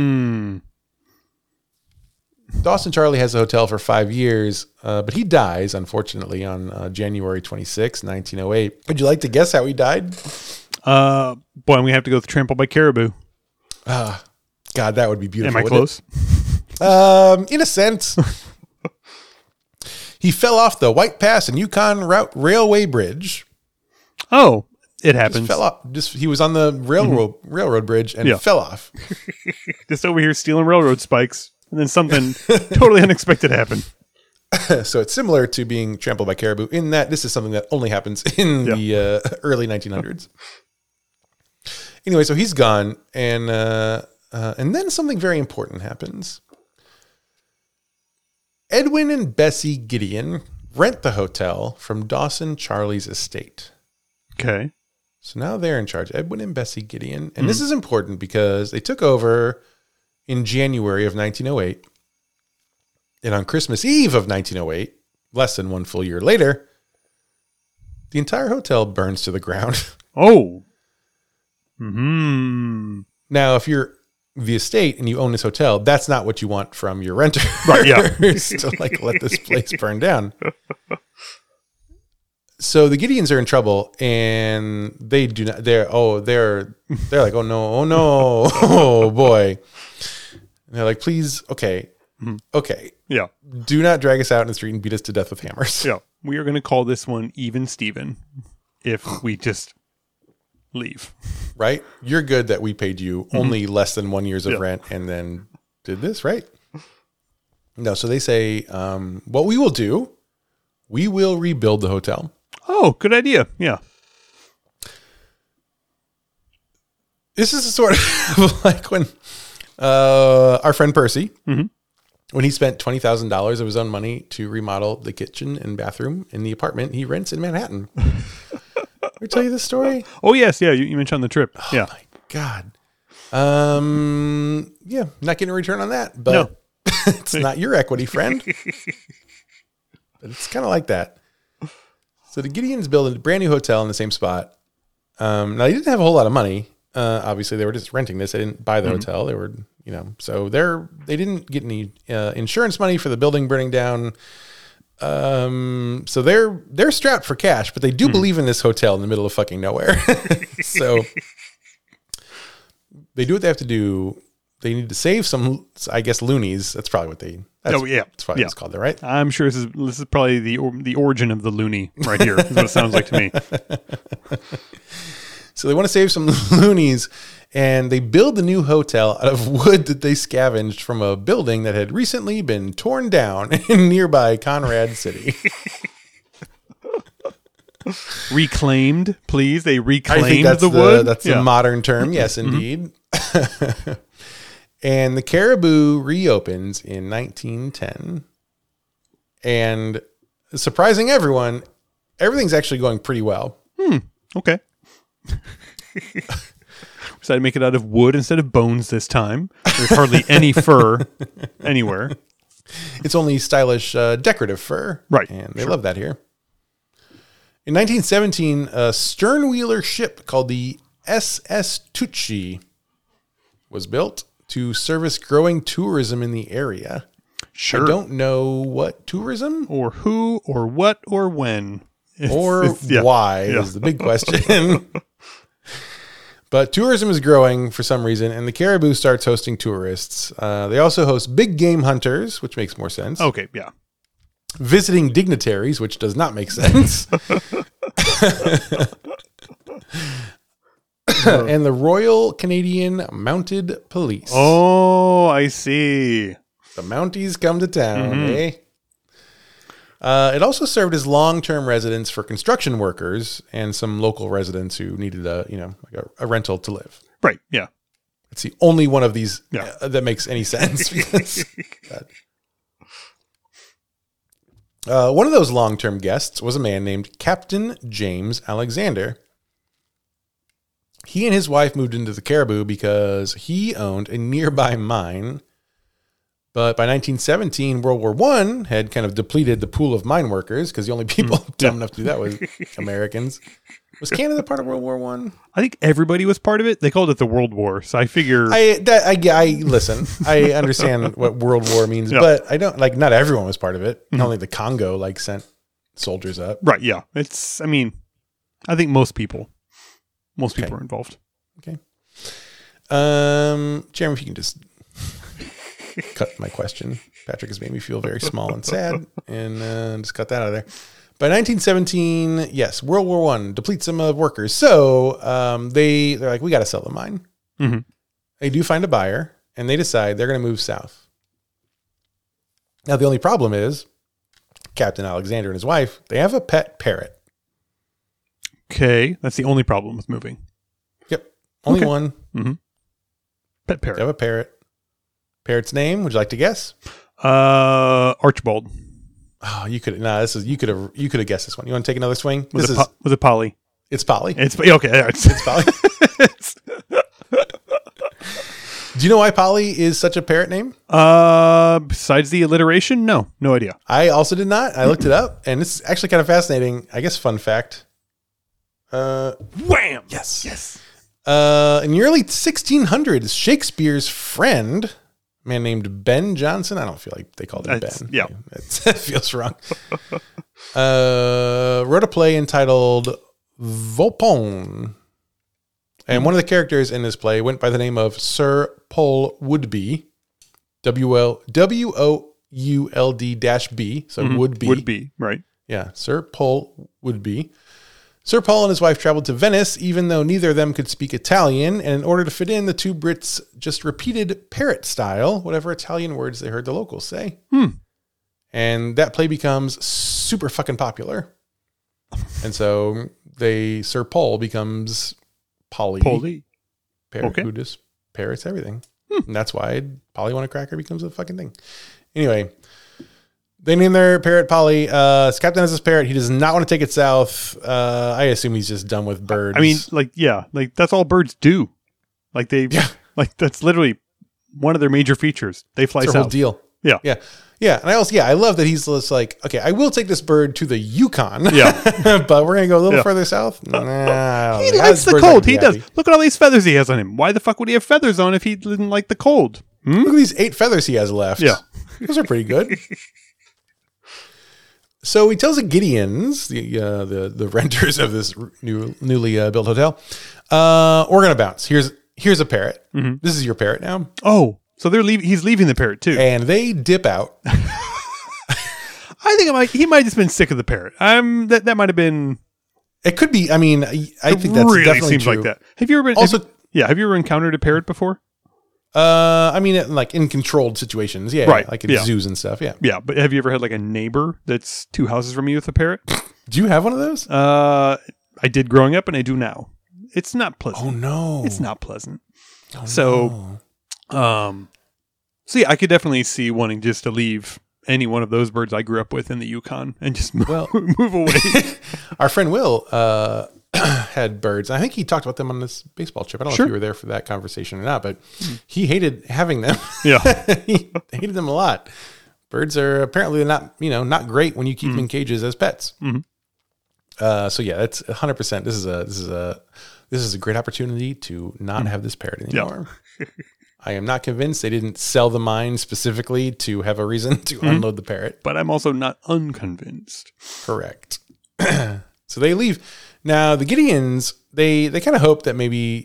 Dawson Charlie has a hotel for 5 years, but he dies, unfortunately, on January 26, 1908. Would you like to guess how he died? Boy, I'm going to have to go with Trampled by Caribou. God, that would be beautiful. Am I close? In a sense. He fell off the White Pass and Yukon Route Railway Bridge. Oh, it happens. Fell off. He was on the railroad bridge and fell off. Just over here stealing railroad spikes. And then something totally unexpected happened. So it's similar to being trampled by caribou in that this is something that only happens in the early 1900s. Anyway, so he's gone, and then something very important happens. Edwin and Bessie Gideon rent the hotel from Dawson Charlie's estate. Okay. So now they're in charge, Edwin and Bessie Gideon. And this is important because they took over in January of 1908. And on Christmas Eve of 1908, less than one full year later, the entire hotel burns to the ground. Oh. Mm-hmm. Now, if you're the estate and you own this hotel, that's not what you want from your renter. Right, yeah. To let this place burn down. So the Gideons are in trouble, and they do not. They're like, oh no, oh boy. And they're like, please, okay, yeah. Do not drag us out in the street and beat us to death with hammers. Yeah, we are going to call this one Even Steven if we just leave. Right? You're good that we paid you only less than 1 year's of rent and then did this, right? No, so they say, what we will do, we will rebuild the hotel. Oh, good idea. Yeah. This is sort of like when our friend Percy, when he spent $20,000 of his own money to remodel the kitchen and bathroom in the apartment he rents in Manhattan. Did I tell you this story? Oh, yes. Yeah, you mentioned on the trip. Oh, my God. Yeah, not getting a return on that, but no. It's not your equity, friend. But it's kind of like that. So the Gideons built a brand new hotel in the same spot. Now, they didn't have a whole lot of money. Obviously, they were just renting this. They didn't buy the hotel. They were, so they didn't get any insurance money for the building burning down. So they're strapped for cash, but they do believe in this hotel in the middle of fucking nowhere. So they do what they have to do. They need to save some, I guess, loonies. That's probably what that's probably what it's called there, right? I'm sure this is probably the origin of the loony right here. Is what it sounds like to me. So they want to save some loonies, and they build the new hotel out of wood that they scavenged from a building that had recently been torn down in nearby Conrad City. Reclaimed, please. They reclaimed I think that's the wood. That's the modern term. Yes, indeed. And the Caribou reopens in 1910. And surprising everyone, everything's actually going pretty well. Okay. Decided to make it out of wood instead of bones this time. There's hardly any fur anywhere. It's only stylish, decorative fur. Right. And they love that here. In 1917, a stern-wheeler ship called the SS Tucci was built to service growing tourism in the area. Sure. I don't know what tourism. Or who, or what, or when. Why is the big question. But tourism is growing for some reason, and the Caribou starts hosting tourists. They also host big game hunters, which makes more sense. Okay, yeah. Visiting dignitaries, which does not make sense. And the Royal Canadian Mounted Police. Oh, I see. The Mounties come to town, eh? It also served as long-term residence for construction workers and some local residents who needed a rental to live. Right, yeah. It's the only one of these that makes any sense. One of those long-term guests was a man named Captain James Alexander. He and his wife moved into the Caribou because he owned a nearby mine. But by 1917, World War I had kind of depleted the pool of mine workers because the only people dumb enough to do that was Americans. Was Canada part of World War I? I think everybody was part of it. They called it the World War, so I figure... I listen. I understand what World War means, but I don't, not everyone was part of it. Only the Congo, sent soldiers up. Right, yeah. I think most people were involved. Okay. Jeremy, if you can just... cut my question. Patrick has made me feel very small and sad, and just cut that out of there. By 1917, yes, World War I depletes some of workers. So they're like, we got to sell the mine. Mm-hmm. They do find a buyer, and they decide they're going to move south. Now, the only problem is Captain Alexander and his wife, they have a pet parrot. Okay, that's the only problem with moving. Yep, only one. Mm-hmm. Pet parrot. They have a parrot. Parrot's name? Would you like to guess? Archibald. Oh, you could have guessed this one. You want to take another swing? Was it Polly? It's Polly. It's okay. It's Polly. Do you know why Polly is such a parrot name? Besides the alliteration, no idea. I also did not. I looked it up, and it's actually kind of fascinating. I guess fun fact. Wham! Yes. In the early 1600s, Shakespeare's friend, a man named Ben Jonson. I don't feel like they called him Ben. Yeah. It feels wrong. Wrote a play entitled Volpone. And one of the characters in this play went by the name of Sir Pol Woodby. WOULD-B. So Woodby. Woodby, right. Yeah, Sir Pol Woodby. Sir Paul and his wife traveled to Venice, even though neither of them could speak Italian. And in order to fit in, the two Brits just repeated parrot style, whatever Italian words they heard the locals say. And that play becomes super fucking popular. And so Sir Paul becomes Polly. Parrot who just parrots everything. And that's why Polly Want a Cracker becomes a fucking thing. Anyway, they name their parrot Polly. Captain has this parrot. He does not want to take it south. I assume he's just done with birds. I mean, that's all birds do. That's literally one of their major features. They fly south. Their whole deal. Yeah. And I love that he's just like, okay, I will take this bird to the Yukon. Yeah. But we're going to go a little further south. Nah, he likes the cold. He does. Look at all these feathers he has on him. Why the fuck would he have feathers on if he didn't like the cold? Look at these 8 feathers he has left. Yeah. Those are pretty good. So he tells the Gideons, the renters of this newly built hotel, we're going to bounce. Here's a parrot. Mm-hmm. This is your parrot now. Oh, so he's leaving the parrot too. And they dip out. I think he might have just been sick of the parrot. That might have been. It could be. I mean, I think that's really definitely seems true. Like that. Have you ever been also? Have you ever encountered a parrot before? I mean, in controlled situations, yeah, right, like in zoos and stuff, yeah. Yeah, but have you ever had a neighbor that's 2 houses from you with a parrot? Do you have one of those? I did growing up, and I do now. It's not pleasant. Oh no, it's not pleasant. Oh, so, no. So yeah, I could definitely see wanting just to leave any one of those birds I grew up with in the Yukon and just move away. Our friend Will had birds. I think he talked about them on this baseball trip. I don't know if you were there for that conversation or not, but he hated having them. Yeah. He hated them a lot. Birds are apparently not great when you keep them in cages as pets. Mm-hmm. So yeah, that's 100%. This is a great opportunity to not have this parrot anymore. Yeah. I am not convinced they didn't sell the mine specifically to have a reason to unload the parrot. But I'm also not unconvinced. Correct. So they leave. Now, the Gideons, they kind of hope that maybe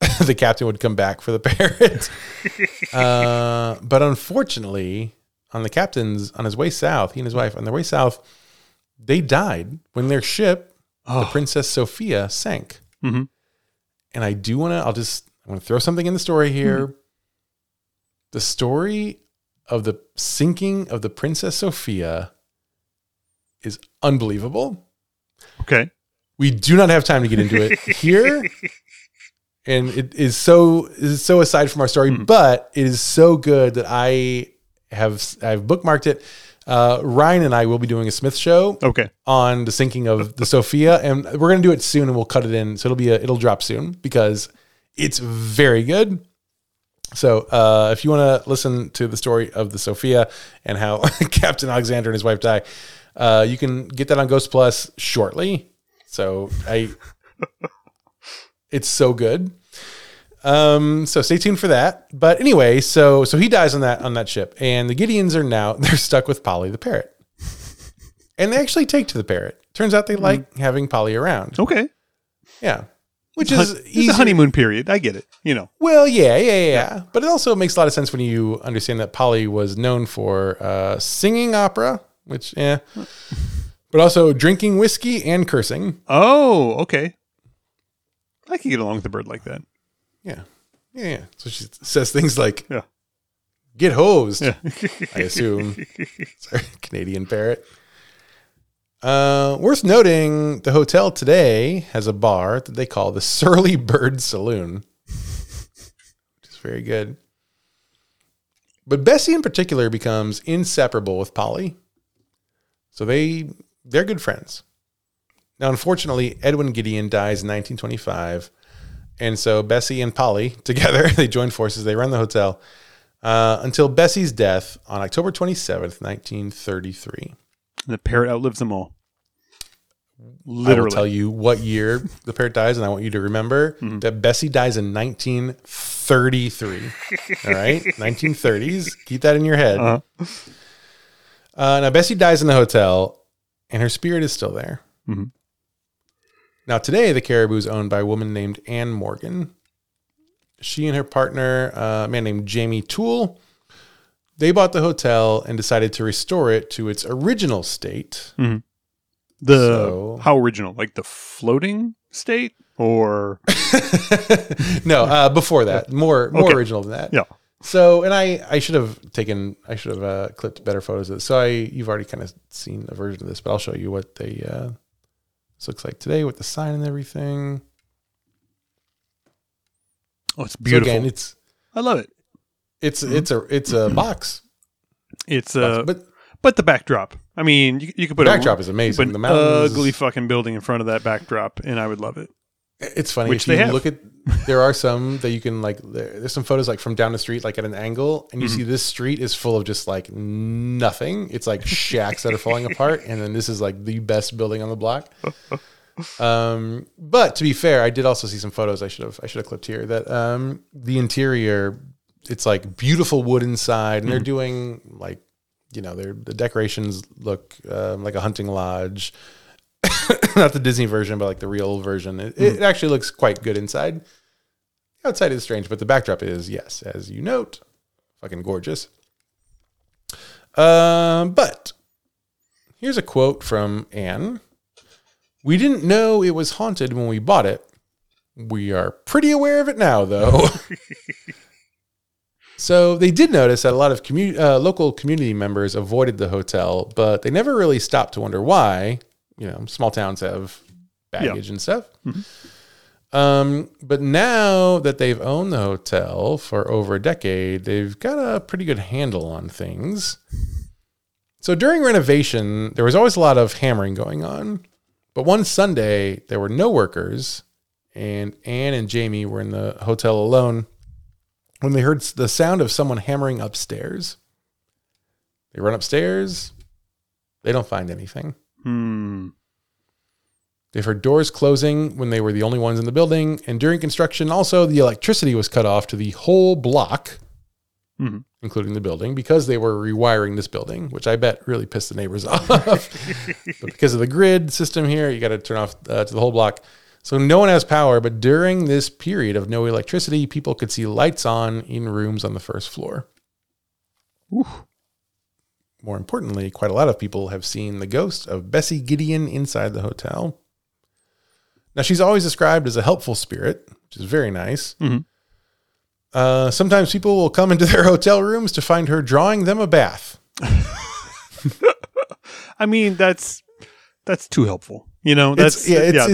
the captain would come back for the parrot. But unfortunately, on his way south, he and his wife, on their way south, they died when their ship, the Princess Sophia, sank. Mm-hmm. And I want to throw something in the story here. Mm-hmm. The story of the sinking of the Princess Sophia is unbelievable. Okay. We do not have time to get into it here. And it is so aside from our story, but it is so good that I've bookmarked it. Ryan and I will be doing a Smith show on the sinking of the Sophia, and we're going to do it soon, and we'll cut it in. So it'll drop soon because it's very good. So if you want to listen to the story of the Sophia and how Captain Alexander and his wife die, you can get that on Ghost Plus shortly. So it's so good. So stay tuned for that. But anyway, so he dies on that ship, and the Gideons they're stuck with Polly the parrot, and they actually take to the parrot. Turns out they like having Polly around. Okay. Yeah. Which is it's a honeymoon period. I get it. Well, yeah. But it also makes a lot of sense when you understand that Polly was known for singing opera, which, but also drinking whiskey and cursing. Oh, okay. I can get along with a bird like that. Yeah. So she says things like, get hosed, I assume. Sorry, Canadian parrot. Worth noting, the hotel today has a bar that they call the Surly Bird Saloon, which is very good. But Bessie in particular becomes inseparable with Polly. So they're good friends. Now, unfortunately, Edwin Gideon dies in 1925. And so Bessie and Polly together, they join forces. They run the hotel until Bessie's death on October 27th, 1933. The parrot outlives them all. Literally. I will tell you what year the parrot dies, and I want you to remember that Bessie dies in 1933. All right? 1930s. Keep that in your head. Uh-huh. Now, Bessie dies in the hotel, and her spirit is still there. Mm-hmm. Now, today, the Caribou is owned by a woman named Ann Morgan. She and her partner, a man named Jamie Toole, they bought the hotel and decided to restore it to its original state. Mm-hmm. How original? Like the floating state, or no? Before that, more original than that. Yeah. So, and I should have clipped better photos of this. So you've already kind of seen a version of this, but I'll show you what this looks like today with the sign and everything. Oh, it's beautiful. So again, I love it. It's a box. But the backdrop. I mean, you could put the backdrop is amazing. The mountains, ugly fucking building in front of that backdrop, and I would love it. It's funny. Which if you look at, there are some that you can there's some photos like from down the street, like at an angle, and you see this street is full of just like nothing. It's like shacks that are falling apart, and then this is like the best building on the block. But to be fair, I did also see some photos I should have clipped here that the interior, it's like beautiful wood inside, and they're doing like, the decorations look like a hunting lodge. Not the Disney version, but like the real version. It actually looks quite good inside. The outside is strange, but the backdrop is, yes, as you note, fucking gorgeous. But here's a quote from Anne. "We didn't know it was haunted when we bought it. We are pretty aware of it now, though." So they did notice that a lot of local community members avoided the hotel, but they never really stopped to wonder why. Small towns have baggage and stuff. Mm-hmm. But now that they've owned the hotel for over a decade, they've got a pretty good handle on things. So during renovation, there was always a lot of hammering going on. But one Sunday, there were no workers, and Anne and Jamie were in the hotel alone when they heard the sound of someone hammering upstairs. They run upstairs. They don't find anything. They've heard doors closing when they were the only ones in the building. And during construction, also, the electricity was cut off to the whole block, including the building, because they were rewiring this building, which I bet really pissed the neighbors off. But because of the grid system here, you got to turn off to the whole block. So no one has power, but during this period of no electricity, people could see lights on in rooms on the first floor. Ooh. More importantly, quite a lot of people have seen the ghost of Bessie Gideon inside the hotel. Now, she's always described as a helpful spirit, which is very nice. Mm-hmm. Sometimes people will come into their hotel rooms to find her drawing them a bath. I mean, that's too helpful. You know, It's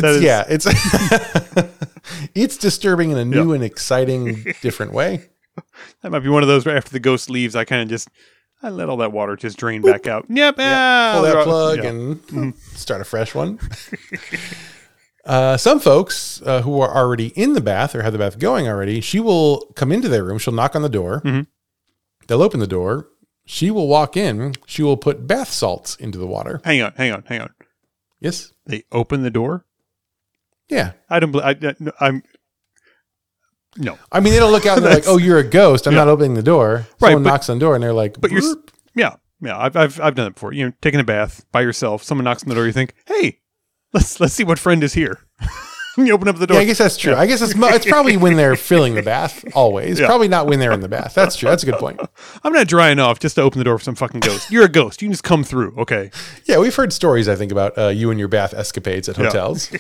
it's disturbing in a new and exciting, different way. That might be one of those where after the ghost leaves, I let all that water just drain back out. Yep. Pull that plug and start a fresh one. Some folks who are already in the bath or have the bath going already, she will come into their room. She'll knock on the door. Mm-hmm. They'll open the door. She will walk in. She will put bath salts into the water. Hang on. Yes. They open the door? Yeah. I'm no. I mean, they don't look out and they're like, "Oh, you're a ghost. I'm not opening the door." Someone knocks on the door and they're like, "But you're." Yeah. I've done it before. You know, taking a bath by yourself. Someone knocks on the door. You think, "Hey, let's see what friend is here." You open up the door. Yeah, I guess that's true. I guess it's probably when they're filling the bath. Always, probably not when they're in the bath. That's true. That's a good point. I'm not drying off just to open the door for some fucking ghost. You're a ghost. You can just come through. Okay. Yeah, we've heard stories, I think, about you and your bath escapades at hotels.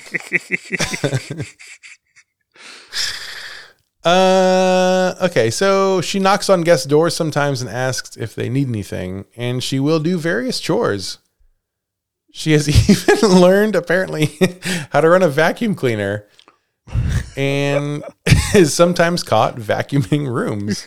Okay, so she knocks on guest doors sometimes and asks if they need anything, and she will do various chores. She has even learned, apparently, how to run a vacuum cleaner and is sometimes caught vacuuming rooms.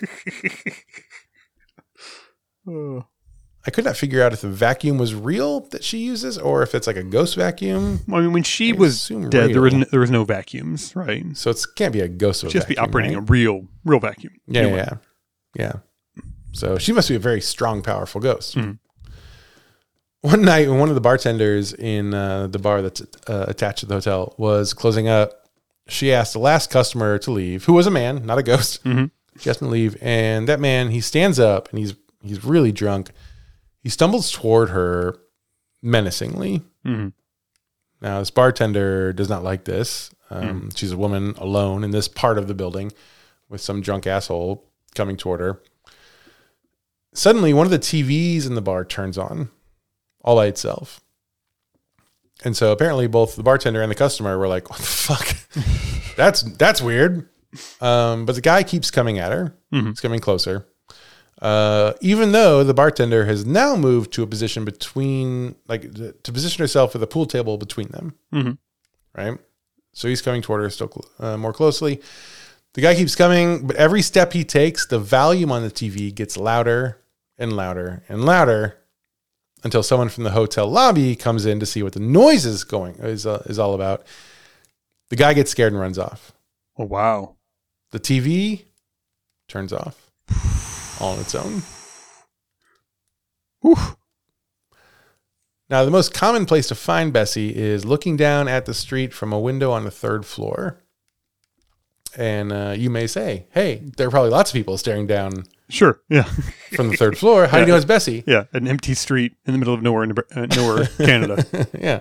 I could not figure out if the vacuum was real that she uses or if it's like a ghost vacuum. I mean, when she was dead, there was no vacuums, right? So it can't be a ghost of a vacuum. Just be operating right? a real vacuum. Yeah. So she must be a very strong, powerful ghost. Mm-hmm. One night, when one of the bartenders in the bar that's attached to the hotel was closing up, she asked the last customer to leave, who was a man, not a ghost. Mm-hmm. She asked him to leave, and that man, he stands up, and he's really drunk. He stumbles toward her menacingly. Mm-hmm. Now, this bartender does not like this. She's a woman alone in this part of the building with some drunk asshole coming toward her. Suddenly, one of the TVs in the bar turns on all by itself. And so apparently both the bartender and the customer were like, "What the fuck? That's weird." But the guy keeps coming at her. Mm-hmm. He's coming closer. Even though the bartender has now moved to a position to position herself with a pool table between them. Mm-hmm. Right? So he's coming toward her still more closely. The guy keeps coming, but every step he takes, the volume on the TV gets louder and louder and louder until someone from the hotel lobby comes in to see what the noise is all about. The guy gets scared and runs off. Oh, wow. The TV turns off all on its own. Whew. Now, the most common place to find Bessie is looking down at the street from a window on the third floor. And you may say, "Hey, there are probably lots of people staring down." Sure. Yeah. From the third floor. How do you know it's Bessie? Yeah. An empty street in the middle of nowhere, nowhere, Canada. Yeah.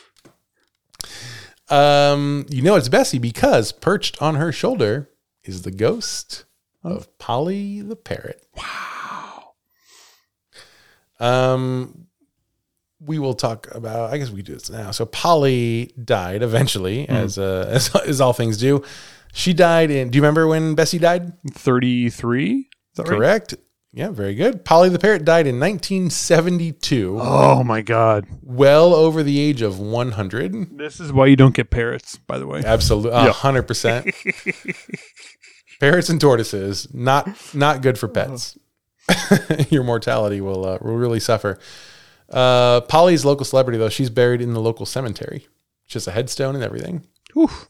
You know it's Bessie because perched on her shoulder is the ghost of Polly the parrot. Wow. We will talk about, I guess we do this now. So Polly died eventually, as all things do. She died do you remember when Bessie died? 33? Is that right? Correct. Yeah, very good. Polly the parrot died in 1972. Oh my God. Well over the age of 100. This is why you don't get parrots, by the way. Absolutely. 100%. Parrots and tortoises, not good for pets. Your mortality will really suffer. Polly's local celebrity, though, she's buried in the local cemetery. Just a headstone and everything. Oof.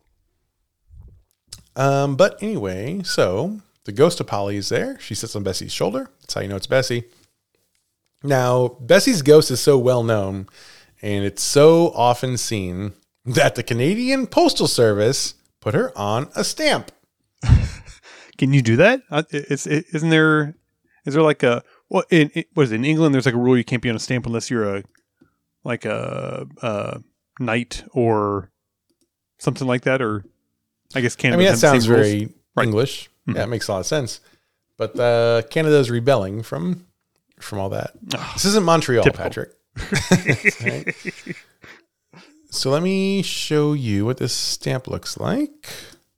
But anyway, so the ghost of Polly is there. She sits on Bessie's shoulder. That's how you know it's Bessie. Now, Bessie's ghost is so well known, and it's so often seen that the Canadian Postal Service put her on a stamp. Can you do that? Is there like a, what is it, in England? There's like a rule you can't be on a stamp unless you're a knight or something like that, or I guess Canada. I mean, that has the same sounds rules. very Right. English. Yeah, it makes a lot of sense. But Canada is rebelling from all that. This isn't Montreal, Typical. Patrick. Right. So let me show you what this stamp looks like.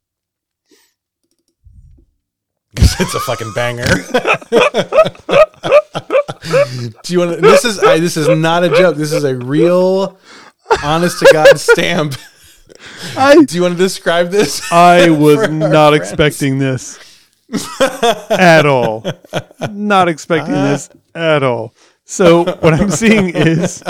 It's a fucking banger. Do you want to? This is not a joke. This is a real, honest to God stamp. Do you want to describe this? I was for our not friends? expecting this at all. Not expecting this at all. So what I'm seeing is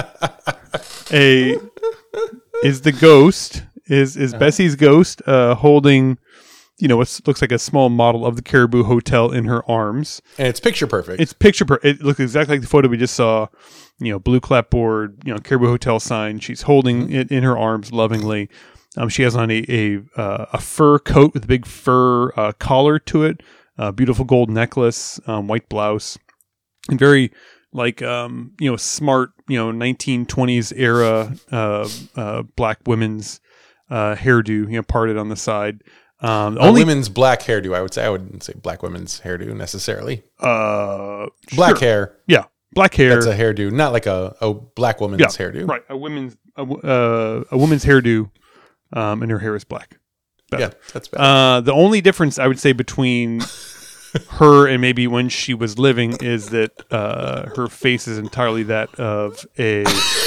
the ghost is Bessie's ghost holding, what looks like a small model of the Caribou Hotel in her arms. And it's picture perfect. It's it looks exactly like the photo we just saw. Blue clapboard, Caribou Hotel sign. She's holding it in her arms lovingly. She has on a fur coat with a big fur collar to it. Beautiful gold necklace, white blouse, and very smart 1920s era black women's hairdo, parted on the side. Only women's black hairdo, I would say. I wouldn't say black women's hairdo necessarily. Black sure. hair. Yeah, black hair. That's a hairdo, not like a black woman's hairdo. Right, a woman's hairdo, and her hair is black. Better. Yeah, that's bad. The only difference I would say between her and maybe when she was living is that her face is entirely that of a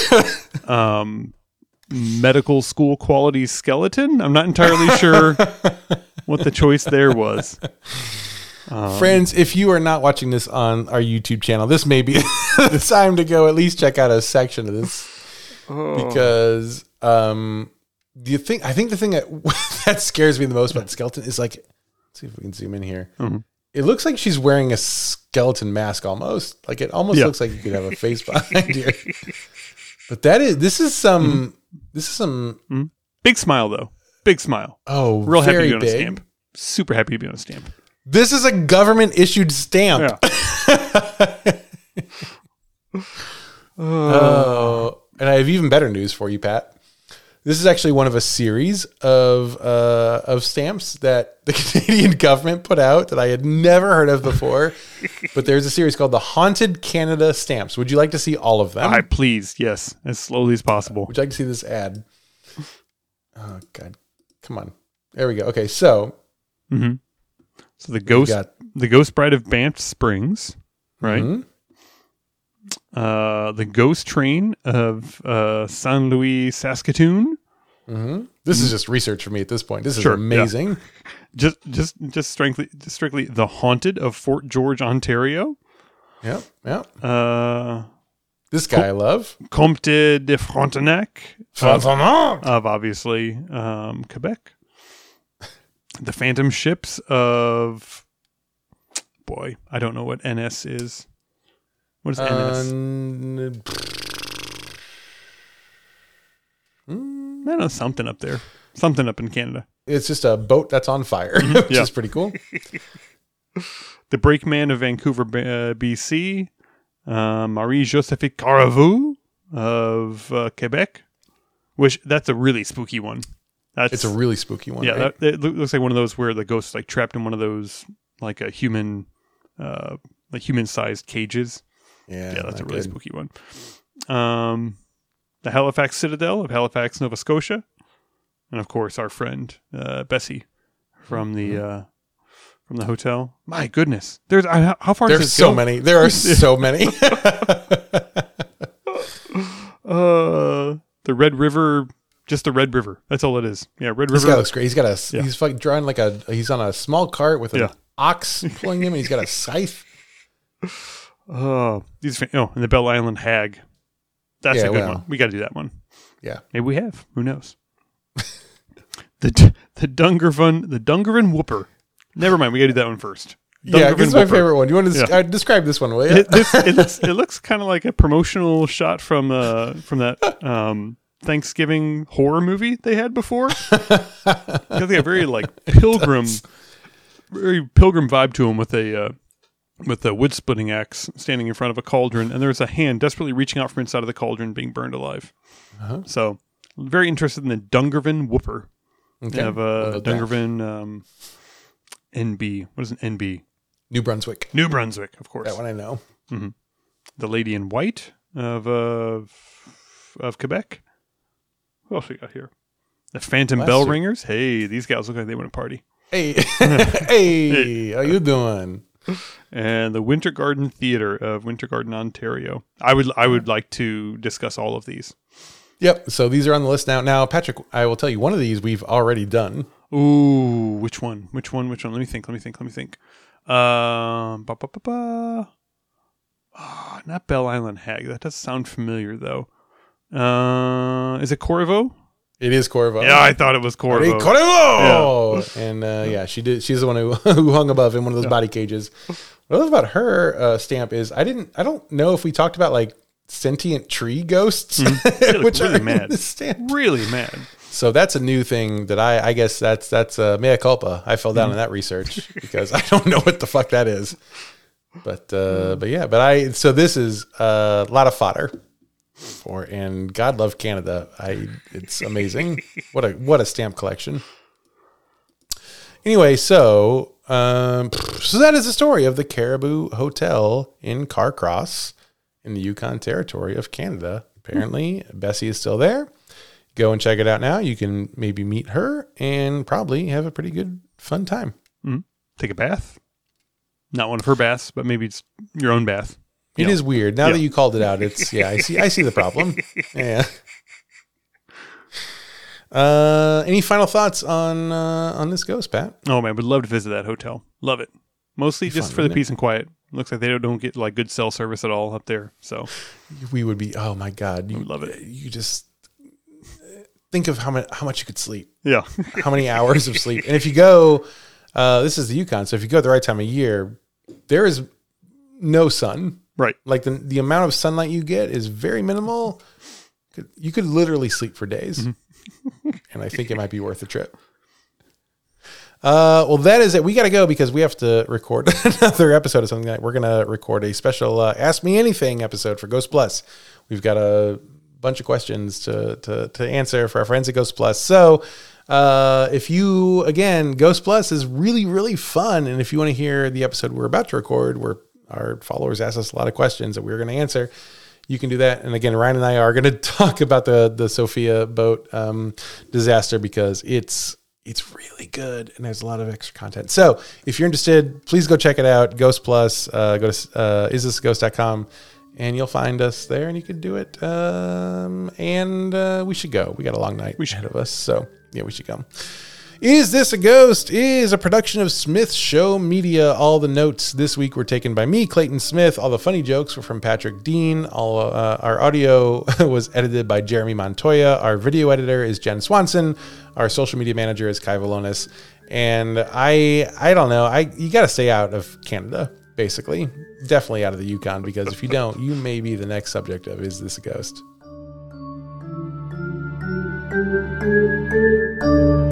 medical school quality skeleton. I'm not entirely sure what the choice there was. Friends, if you are not watching this on our YouTube channel, this may be the time to go at least check out a section of this. Because I think the thing that scares me the most about the skeleton is let's see if we can zoom in here. Mm-hmm. It looks like she's wearing a skeleton mask almost. It almost looks like you could have a face behind here. But this is some big smile though. Big smile. Oh, real happy to very be on a big. stamp. Super happy to be on a stamp. This is a government issued stamp. Yeah. Oh, and I have even better news for you, Pat. This is actually one of a series of stamps that the Canadian government put out that I had never heard of before. But there's a series called the Haunted Canada Stamps. Would you like to see all of them? Please, yes, as slowly as possible. Would you like to see this ad? Oh God, come on. There we go. Okay, so So the ghost bride of Banff Springs, right? Mhm. The ghost train of San Luis, Saskatoon. This is just research for me at this point. This is Sure, amazing. Just strictly the haunted of Fort George, Ontario. Yep, yep. This guy I love. Comte de Frontenac Frontenac. of obviously Quebec. The Phantom ships of I don't know what NS is. What is NS? I don't know, something up there. Something up in Canada. It's just a boat that's on fire, which Yeah. is pretty cool. The Brakeman of Vancouver, BC. Marie-Josephine Carrefour of Quebec. That's a really spooky one. It's a really spooky one. Yeah, right? it looks like one of those where the ghost is trapped in one of those a human, human-sized cages. Yeah, Yeah, that's a not really good. spooky one. The Halifax Citadel of Halifax, Nova Scotia, and of course our friend Bessie from the hotel. My goodness, there's how far does There's this so go? many. There are so many. The Red River, just the Red River. That's all it is. Yeah, Red This River. guy looks great. He's got he's fucking drawing he's on a small cart with an Yeah. ox pulling him, and he's got a scythe. And the Bell Island Hag. That's Yeah, a good well. one. We got to do that one. Yeah. Maybe we have. Who knows? the Dungarvan Whooper. Never mind. We got to do that one first. Yeah, this is my Whooper. favorite one. You want to describe this one, will you? It looks kind of like a promotional shot from that Thanksgiving horror movie they had before. It's got a very pilgrim vibe to him with a wood splitting axe standing in front of a cauldron, and there's a hand desperately reaching out from inside of the cauldron being burned alive. So very interested in the Dungarvan Whooper. Okay. They have We'll look that. Dungarvan, NB. What is an NB? New Brunswick. New Brunswick, of course. That one I know. The Lady in White of Quebec. What else we got here? The Phantom Bell Ringers. Hey, these guys look like they want to party. Hey, hey, how you doing? And the Winter Garden Theater of Winter Garden, Ontario. I would like to discuss all of these. Yep. So these are on the list now. Now, Patrick, I will tell you one of these we've already done. Ooh, which one? Let me think. Not Bell Island Hag. That does sound familiar though. Is it Corvo? It is Corvo. Yeah, I thought it was Corvo. Hey, Corvo! Yeah. And yeah, she did. She's the one who hung above in one of those body cages. What I love about her stamp is I don't know if we talked about like sentient tree ghosts, which really are mad. in this stamp. Really mad. So that's a new thing that I guess that's mea culpa. I fell down in that research because I don't know what the fuck that is. But so this is a lot of fodder. And God love Canada. It's amazing. What a stamp collection. Anyway, so that is the story of the Caribou Hotel in Carcross in the Yukon Territory of Canada. Apparently, Bessie is still there. Go and check it out now. You can maybe meet her and probably have a pretty good fun time. Mm-hmm. Take a bath. Not one of her baths, but maybe it's your own bath. It is weird. Now that you called it out, it's I see the problem. Yeah. Any final thoughts on this ghost, Pat? Oh man, would love to visit that hotel. Love it. Mostly just for the peace and quiet. Looks like they don't get like good cell service at all up there. So we would be. Oh my God, you would love it. You just think of how much you could sleep. Yeah. How many hours of sleep? And if you go, this is the Yukon, so if you go at the right time of year, there is no sun. Right. Like the amount of sunlight you get is very minimal. You could literally sleep for days. Mm-hmm. And I think it might be worth the trip. Well, that is it. We got to go because we have to record another episode of something. Like we're going to record a special Ask Me Anything episode for Ghost Plus. We've got a bunch of questions to answer for our friends at Ghost Plus. So if you, again, Ghost Plus is really, really fun. And if you want to hear the episode we're about to record, where our followers asked us a lot of questions that we were going to answer, you can do that. And again, Ryan and I are going to talk about the Sophia boat disaster because it's really good and there's a lot of extra content. So if you're interested, please go check it out. Ghost Plus, go to isthisghost.com and you'll find us there and you can do it. And we should go. We got a long night ahead of us. So yeah, we should go. Is This a Ghost is a production of Smith Show Media. All the notes this week were taken by me, Clayton Smith. All the funny jokes were from Patrick Dean. Our audio was edited by Jeremy Montoya. Our video editor is Jen Swanson. Our social media manager is Kai Valonis. And I don't know. You got to stay out of Canada, basically. Definitely out of the Yukon, because if you don't, you may be the next subject of Is This a Ghost?